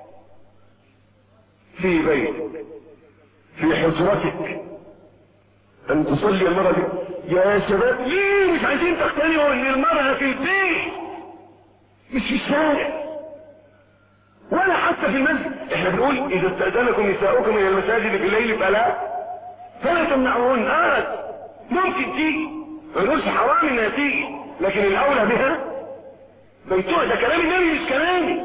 في بيتك، في حجرتك، ان تصلي المرأة دي. يا شباب ليه مش عايزين تقتنعوا ان المرأة في البيت مش في الشارع؟ ولا حتى في المسجد. احنا بنقول اذا استأذنكم نساؤكم الى المساجد في الليل فلا فلا تمنعوهن. اه ممكن تيجي، ما نقولش حرام انها تيجي، لكن الاولى بها بيتوع. ده كلام النبي مش كلامي،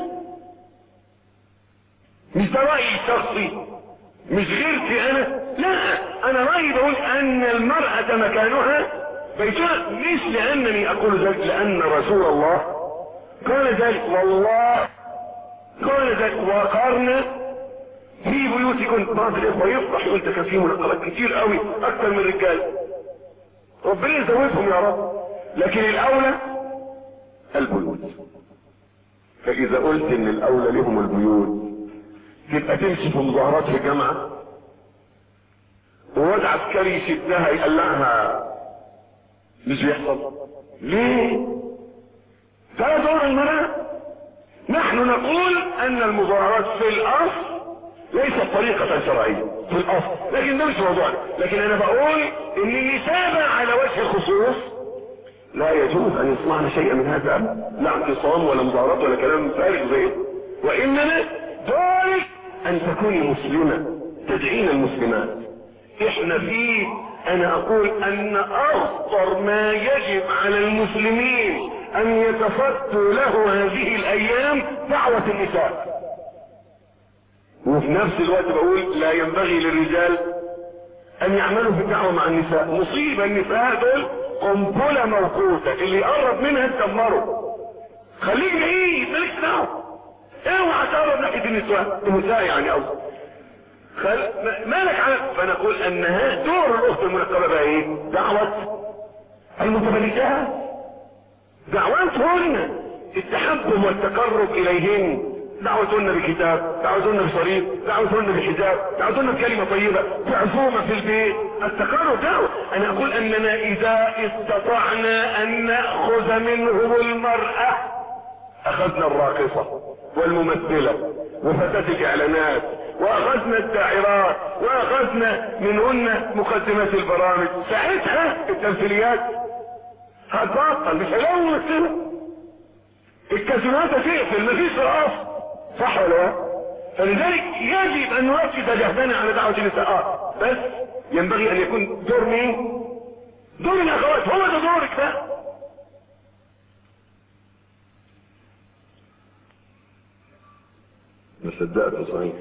مش ده رأيي الشخصي، مش غيرتي انا، لا انا رأيي بقول ان المرأة مكانها بيتها، مش لانني اقول ذلك، لان رسول الله قال ذلك، والله قال ذلك. وقرنا في بيوتكم. بعض الاخوة يفرح يقول ده كان فيه منقبات كتير قوي اكثر من الرجال، ربنا يزودهم يا رب، لكن الاولى البيوت. فاذا قلت ان الاولى لهم البيوت، تبقى تمشي في مظاهرات في الجامعة وواد عسكري يشدها يقلعها، مش بيحصل ليه؟ ده دور المرأة. نحن نقول ان المظاهرات في الاصل ليست طريقة شرعية في الاصل، لكن ده مش موضوعنا. لكن انا بقول ان النساء على وجه الخصوص لا يجوز ان يصنعن شيئا من هذا، لا اعتصام ولا مظاهرات ولا كلام فارغ زي، وانما دورك ان تكوني مسلمة تدعين المسلمات. احنا في انا اقول ان اخطر ما يجب على المسلمين ان يتفطوا له هذه الايام دعوة النساء، وفي نفس الوقت بقول لا ينبغي للرجال ان يعملوا في الدعوة مع النساء. مصيبة النساء دول قنبلة موقوتة، اللي يقرب منها تدمره. خليك بعيد مالكش دعوة، اوعى تقرب ناحية النساء، النساء يعني او خل... مالك على. فنقول انها دور الاخت المنقبة بقى ايه؟ دعوة المتبرجات، دعوتهن التحبب والتقرب اليهن، دعوتهن بكتاب، دعوتهن بشريط، دعوتهن بحجاب، دعوتهن بكلمة طيبة، بعزومة في البيت، التقرب دعوة. انا اقول اننا اذا استطعنا ان نأخذ منهم المرأة اخذنا الراقصة والممثلة وفتاة الاعلانات، واخذنا الداعرات، واخذنا منهن مقدمات البرامج. ساعتها التمثيليات هتبطل، مش هيلاقوا ممثلة، الكازينوات هتقفل، مفيش رقص، صح ولا لا؟ فلذلك يجب ان نركز جهدنا على دعوة النساء، بس ينبغي ان يكون دور مين؟ دور الاخوات، هو ده دورك ده. ما صدقت صحيح.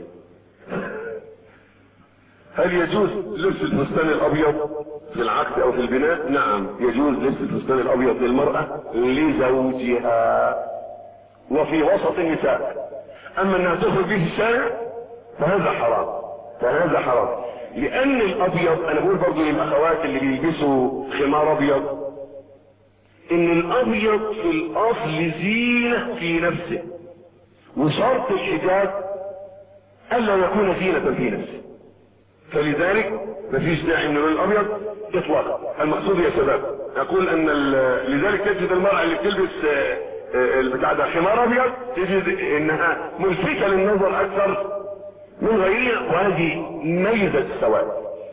هل يجوز لبس الفستان الابيض في العقد او في البناء؟ نعم يجوز لبس الفستان الابيض للمرأة لزوجها وفي وسط النساء. اما انها تخرج به الشارع فهذا حرام، فهذا حرام. لان الابيض، انا بقول برضو للاخوات اللي بيلبسوا خمار ابيض، ان الابيض في الاصل زينة في نفسه، وشرط الحجاب الا يكون زينة في نفسه، فلذلك مفيش داعي من اللون الابيض اطلاقا. المقصود يا شباب اقول ان لذلك تجد المرأة اللي بتلبس البتاع ده خمار ابيض تجد انها ملفتة للنظر اكثر من غيرها، وهذه ميزة السواد.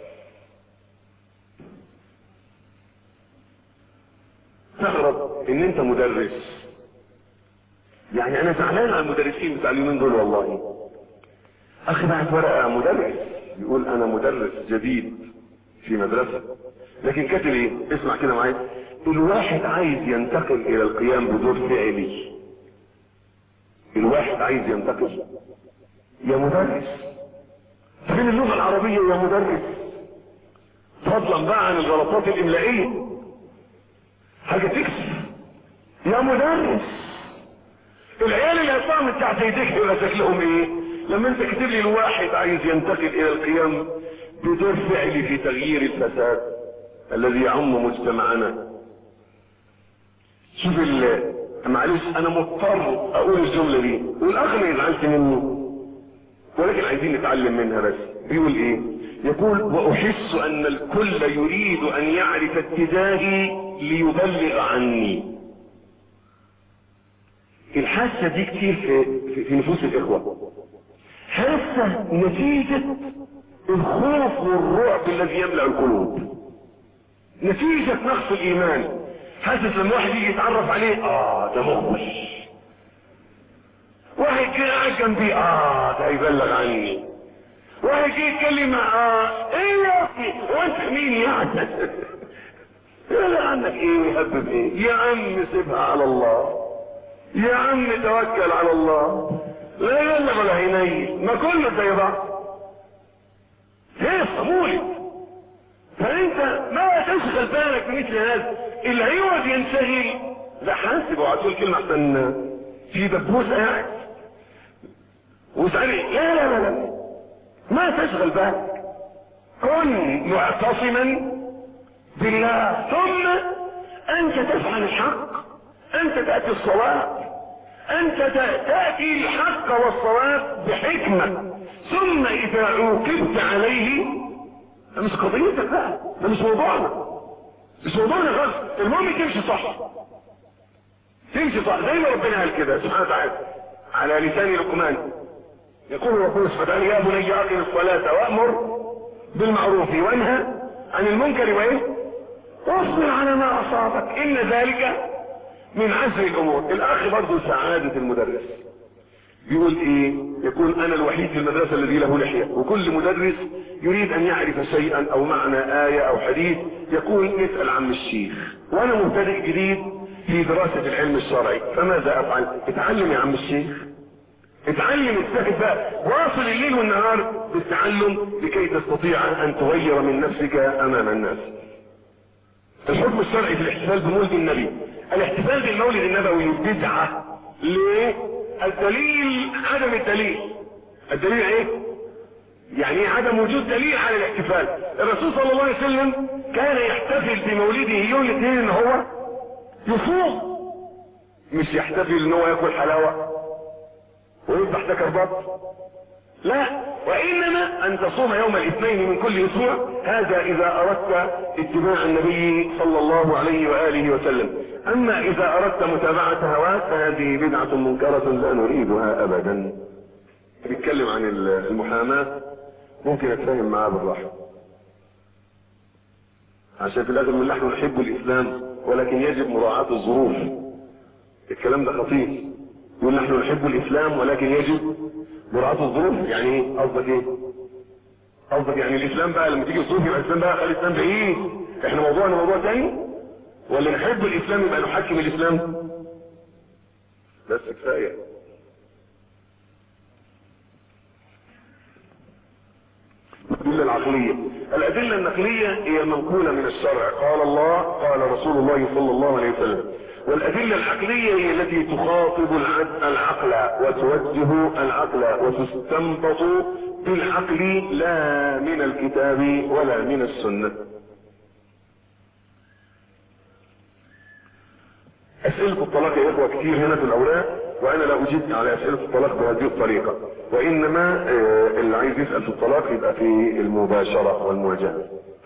تغرب ان انت مدرس، يعني انا زعلان على المدرسين بتاع اليومين دول والله. اخي بعت ورقة مدرس يقول انا مدرس جديد في مدرسة، لكن كاتب ايه؟ اسمع كده معايا، الواحد عايز ينتقل الى القيام بدور فعلي، الواحد عايز ينتقل يا مدرس فين اللغة العربية يا مدرس، فضلا بقى عن الغلطات الاملائية، حاجة تكسب يا مدرس. العيال اللي هيطلعوا من تحت ايديك يبقى شكلهم ايه لما انت كتب لي الواحد عايز ينتقل الى القيام بدور فعلي في تغيير الفساد الذي يعم مجتمعنا. شوف معلش انا مضطر اقول الجملة دي والاخر ما يزعلش منه، ولكن عايزين نتعلم منها. بس بيقول ايه؟ يقول واحس ان الكل يريد ان يعرف اتجاهي ليبلغ عني. الحاسة دي كتير في, في نفوس الاخوة، حاسة نتيجة الخوف والرعب الذي يملأ القلوب، نتيجة نقص الايمان. حاسس لما واحد يجي يتعرف عليه اه ده مخبش، واحد جه قاعد جنبي اه ده هيبلغ عني، واحد جه يتكلم اه ايه يا اخي وانت مين يعني؟ يبلغ عنك ايه ويهبب ايه؟ يا عم سيبها على الله، يا عم توكل على الله، لا يبلغ ولا هينيل، ما كله زي بعض. هيصة مولد. فانت ما تشغل بالك بمثل هذا، اللي هيقعد ينشغل لا حاسب وهتقول كلمه احسن في دبوس قاعد وزعلي، لا لا لا لا ما تشغل بالك، كن معتصما بالله، ثم انت تفعل الحق، انت تاتي الصواب، انت تاتي الحق والصواب بحكمه، ثم اذا عوقبت عليه ده مش قضيتك بقى، ده مش موضوعنا، مش موضوعنا خالص، المهم تمشي صح، تمشي صح زي ما ربنا قال كده سبحانه وتعالى على لسان لقمان. يقول ربنا سبحانه وتعالى يا بني اقم الصلاه وامر بالمعروف وانهى عن المنكر وايه؟ واصبر على ما اصابك ان ذلك من عزم الامور. الاخ برضه سعاده المدرس بيقول ايه؟ يقول انا الوحيد في المدرسه الذي له لحيه، وكل مدرس يريد ان يعرف شيئا او معنى ايه او حديث يقول يسال عم الشيخ، وانا مبتدئ جديد في دراسه العلم الشرعي، فماذا افعل؟ اتعلم يا عم الشيخ، اتعلم، اجتهد بقى، واصل الليل والنهار بالتعلم لكي تستطيع ان تغير من نفسك امام الناس. الحكم الشرعي في الاحتفال بمولد النبي، الاحتفال بالمولد النبوي بدعه. ليه؟ الدليل عدم الدليل. الدليل ايه؟ يعني ايه عدم وجود دليل على الاحتفال؟ الرسول صلى الله عليه وسلم كان يحتفل بمولده يوم الاثنين ان هو يصوم، مش يحتفل ان هو ياكل حلاوه ويذبح ده كربات، لا، وانما ان تصوم يوم الاثنين من كل اسبوع، هذا اذا اردت اتباع النبي صلى الله عليه واله وسلم. اما اذا اردت متابعة هواك فهذه بدعة منكرة لا نريدها ابدا. بيتكلم عن المحاماة، ممكن اتفاهم معاه بالراحة عشان في الاخر من نحن نحب الاسلام ولكن يجب مراعاة الظروف. الكلام ده خطير، يقول نحن نحب الاسلام ولكن يجب مراعاة الظروف. يعني ايه؟ قصدك ايه؟ قصدك يعني الاسلام بقى لما تيجي الظروف يبقى الاسلام بقى خلي الاسلام بعيد، احنا موضوعنا موضوع تاني، ولا نحب الاسلام يبقى نحكم الاسلام بس؟ كفايه. الأدلة العقلية، الأدلة النقلية هي المنقولة من الشرع، قال الله قال رسول الله صلى الله عليه وسلم. والأدلة العقلية هي التي تخاطب العقل وتوجه العقل وتستنبط بالعقل لا من الكتاب ولا من السنة. أسئلة الطلاق يا إخوة كتير هنا في الأوراق، وأنا لا أجيب على أسئلة الطلاق بهذه الطريقة، وإنما اللي عايز يسأل في الطلاق يبقى في المباشرة والمواجهة.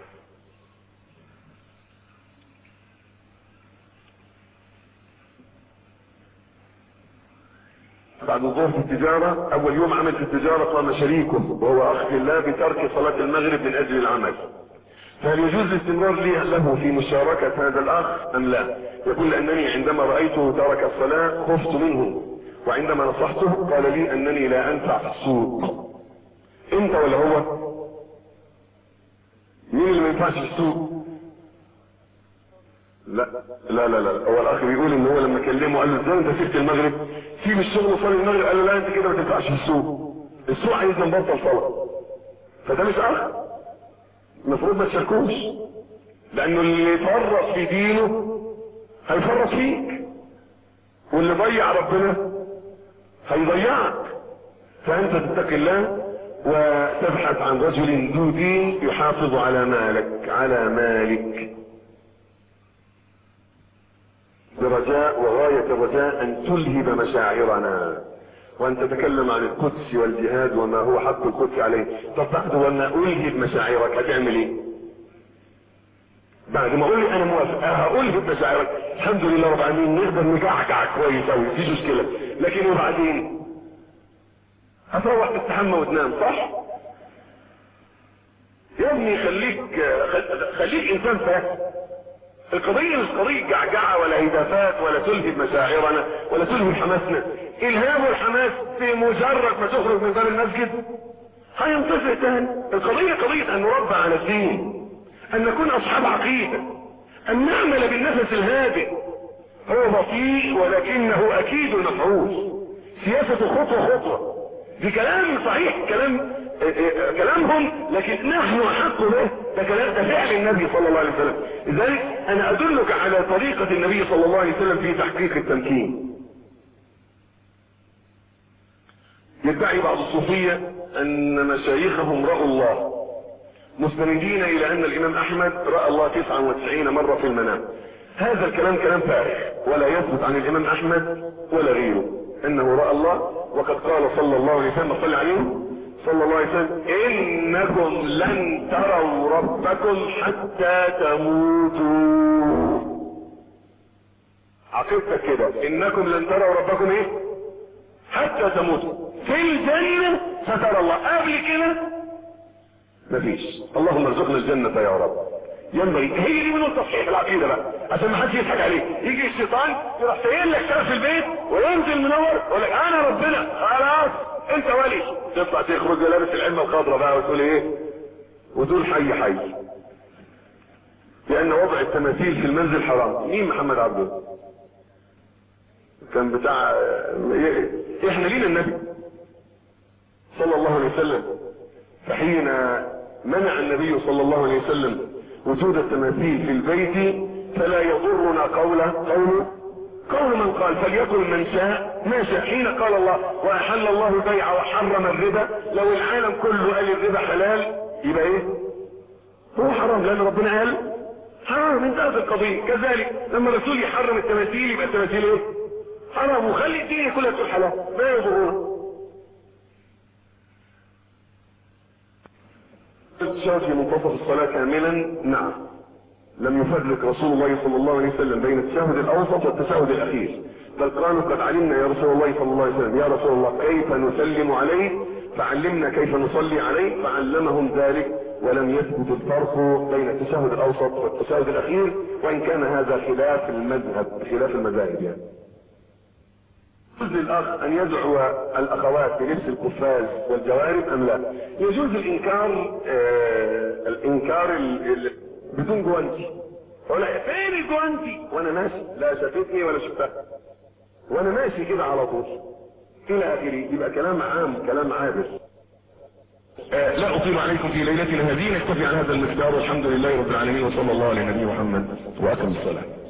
بعد الظهر في التجارة، أول يوم عمل في التجارة قام شريكه وهو أخ في الله بترك صلاة المغرب من أجل العمل، فهل يجوز الاستمرار له في مشاركة هذا الأخ أم لا؟ يقول أنني عندما رأيته ترك الصلاة خفت منه، وعندما نصحته قال لي أنني لا أنفع في السوق. أنت ولا هو؟ مين اللي ما ينفعش في السوق؟ لا لا لا لا، هو الأخ بيقول إن هو لما كلمه قال له إزاي أنت سبت المغرب؟ سيب الشغل وصلي المغرب، قال له لا أنت كده ما تنفعش في السوق، السوق عايزنا نبطل صلاة. فده مش أخ، المفروض ما تشاركوش، لأنه اللي يفرط في دينه هيفرط فيك، واللي ضيع ربنا هيضيعك. فأنت تتقي الله وتبحث عن رجل ذو دين يحافظ على مالك على مالك برجاء وغاية الرجاء أن تلهب مشاعرنا، وأن تتكلم عن القدس والجهاد وما هو حق القدس عليه. طب بعد وما ألهب مشاعرك هتعمل إيه؟ بعد ما أقول لي أنا موافق هألهب مشاعرك، الحمد لله رب العالمين نقدر نجعجع كويس أوي مفيش مشكلة، لكن وبعدين هتروح تستحمى وتنام، صح؟ يا ابني خليك خليك إنسان فاهم. القضية مش قضية جعجعة ولا هدافات ولا تلهب مشاعرنا ولا تلهب حماسنا، الهام والحماس في مجرد ما تخرج من باب المسجد هينطفئ تاني. القضية قضية ان نربى على الدين، ان نكون اصحاب عقيدة، ان نعمل بالنفس الهادئ. هو بطيء ولكنه اكيد مفعول. سياسة خطوة خطوة. دي كلام صحيح، كلام كلامهم، لكن نحن احق به. ده كلام، ده فعل النبي صلى الله عليه وسلم. لذلك انا ادلك على طريقة النبي صلى الله عليه وسلم في تحقيق التمكين. يدعي بعض الصوفية ان مشايخهم رأوا الله، مستندين الى ان الامام احمد رأى الله تسعة وتسعين مرة في المنام. هذا الكلام كلام فارغ، ولا يثبت عن الامام احمد ولا غيره انه رأى الله. وقد قال صلى الله عليه وسلم، صلى عليه صلى الله عليه وسلم: انكم لن تروا ربكم حتى تموتوا. عقيدتك كده، انكم لن تروا ربكم ايه؟ حتى تموتوا. في الجنة سترى الله، قبل كده مفيش. اللهم ارزقنا الجنة يا رب. ينبغي، هي دي من تصحيح العقيدة بقى، عشان ما حدش يضحك عليك. يجي الشيطان يروح سايل لك شرف البيت وينزل منور يقول لك انا ربنا، خلاص انت ولي. تطلع تخرج لابس العلمة الخضراء بقى وتقول ايه؟ وتقول حي حي. لان وضع التماثيل في المنزل حرام. مين محمد عبده؟ كان بتاع احنا لينا النبي صلى الله عليه وسلم. فحين منع النبي صلى الله عليه وسلم وجود التماثيل في البيت فلا يضرنا قوله قول قول من قال، فليقل من شاء ما شاء. حين قال الله واحل الله البيع وحرم الربا، لو العالم كله قال الربا حلال يبقى ايه؟ هو حرام، لان ربنا قال حرام. انتهت القضيه. كذلك لما الرسول يحرم التماثيل يبقى التماثيل ايه؟ حرام. وخلي الدنيا كلها تقول حلال، ما يضرنا. التشهد في منتصف الصلاة كاملا، نعم، لم يفرق رسول الله صلى الله عليه وسلم بين التشهد الاوسط والتشهد الاخير، بل قالوا قد علمنا يا رسول الله صلى الله عليه وسلم يا رسول الله كيف نسلم عليه فعلمنا كيف نصلي عليه، فعلمهم ذلك. ولم يثبت الفرق بين التشهد الاوسط والتشهد الاخير، وان كان هذا خلاف المذهب، خلاف المذاهب يعني. يجوز للاخ ان يدعو الاخوات بلبس القفاز والجوارب ام لا؟ يجوز الانكار، آه الانكار ال ال بدون جوانتي. ولا فين الجوانتي وانا ماشي؟ لا شافتني ولا شفتها وانا ماشي كده على طول الى اخره. يبقى كلام عام، كلام عابر. آه لا اطيل عليكم في ليلتنا هذه، نكتفي على هذا المقدار، والحمد لله رب العالمين، وصلى الله على نبينا محمد واكرم الصلاه.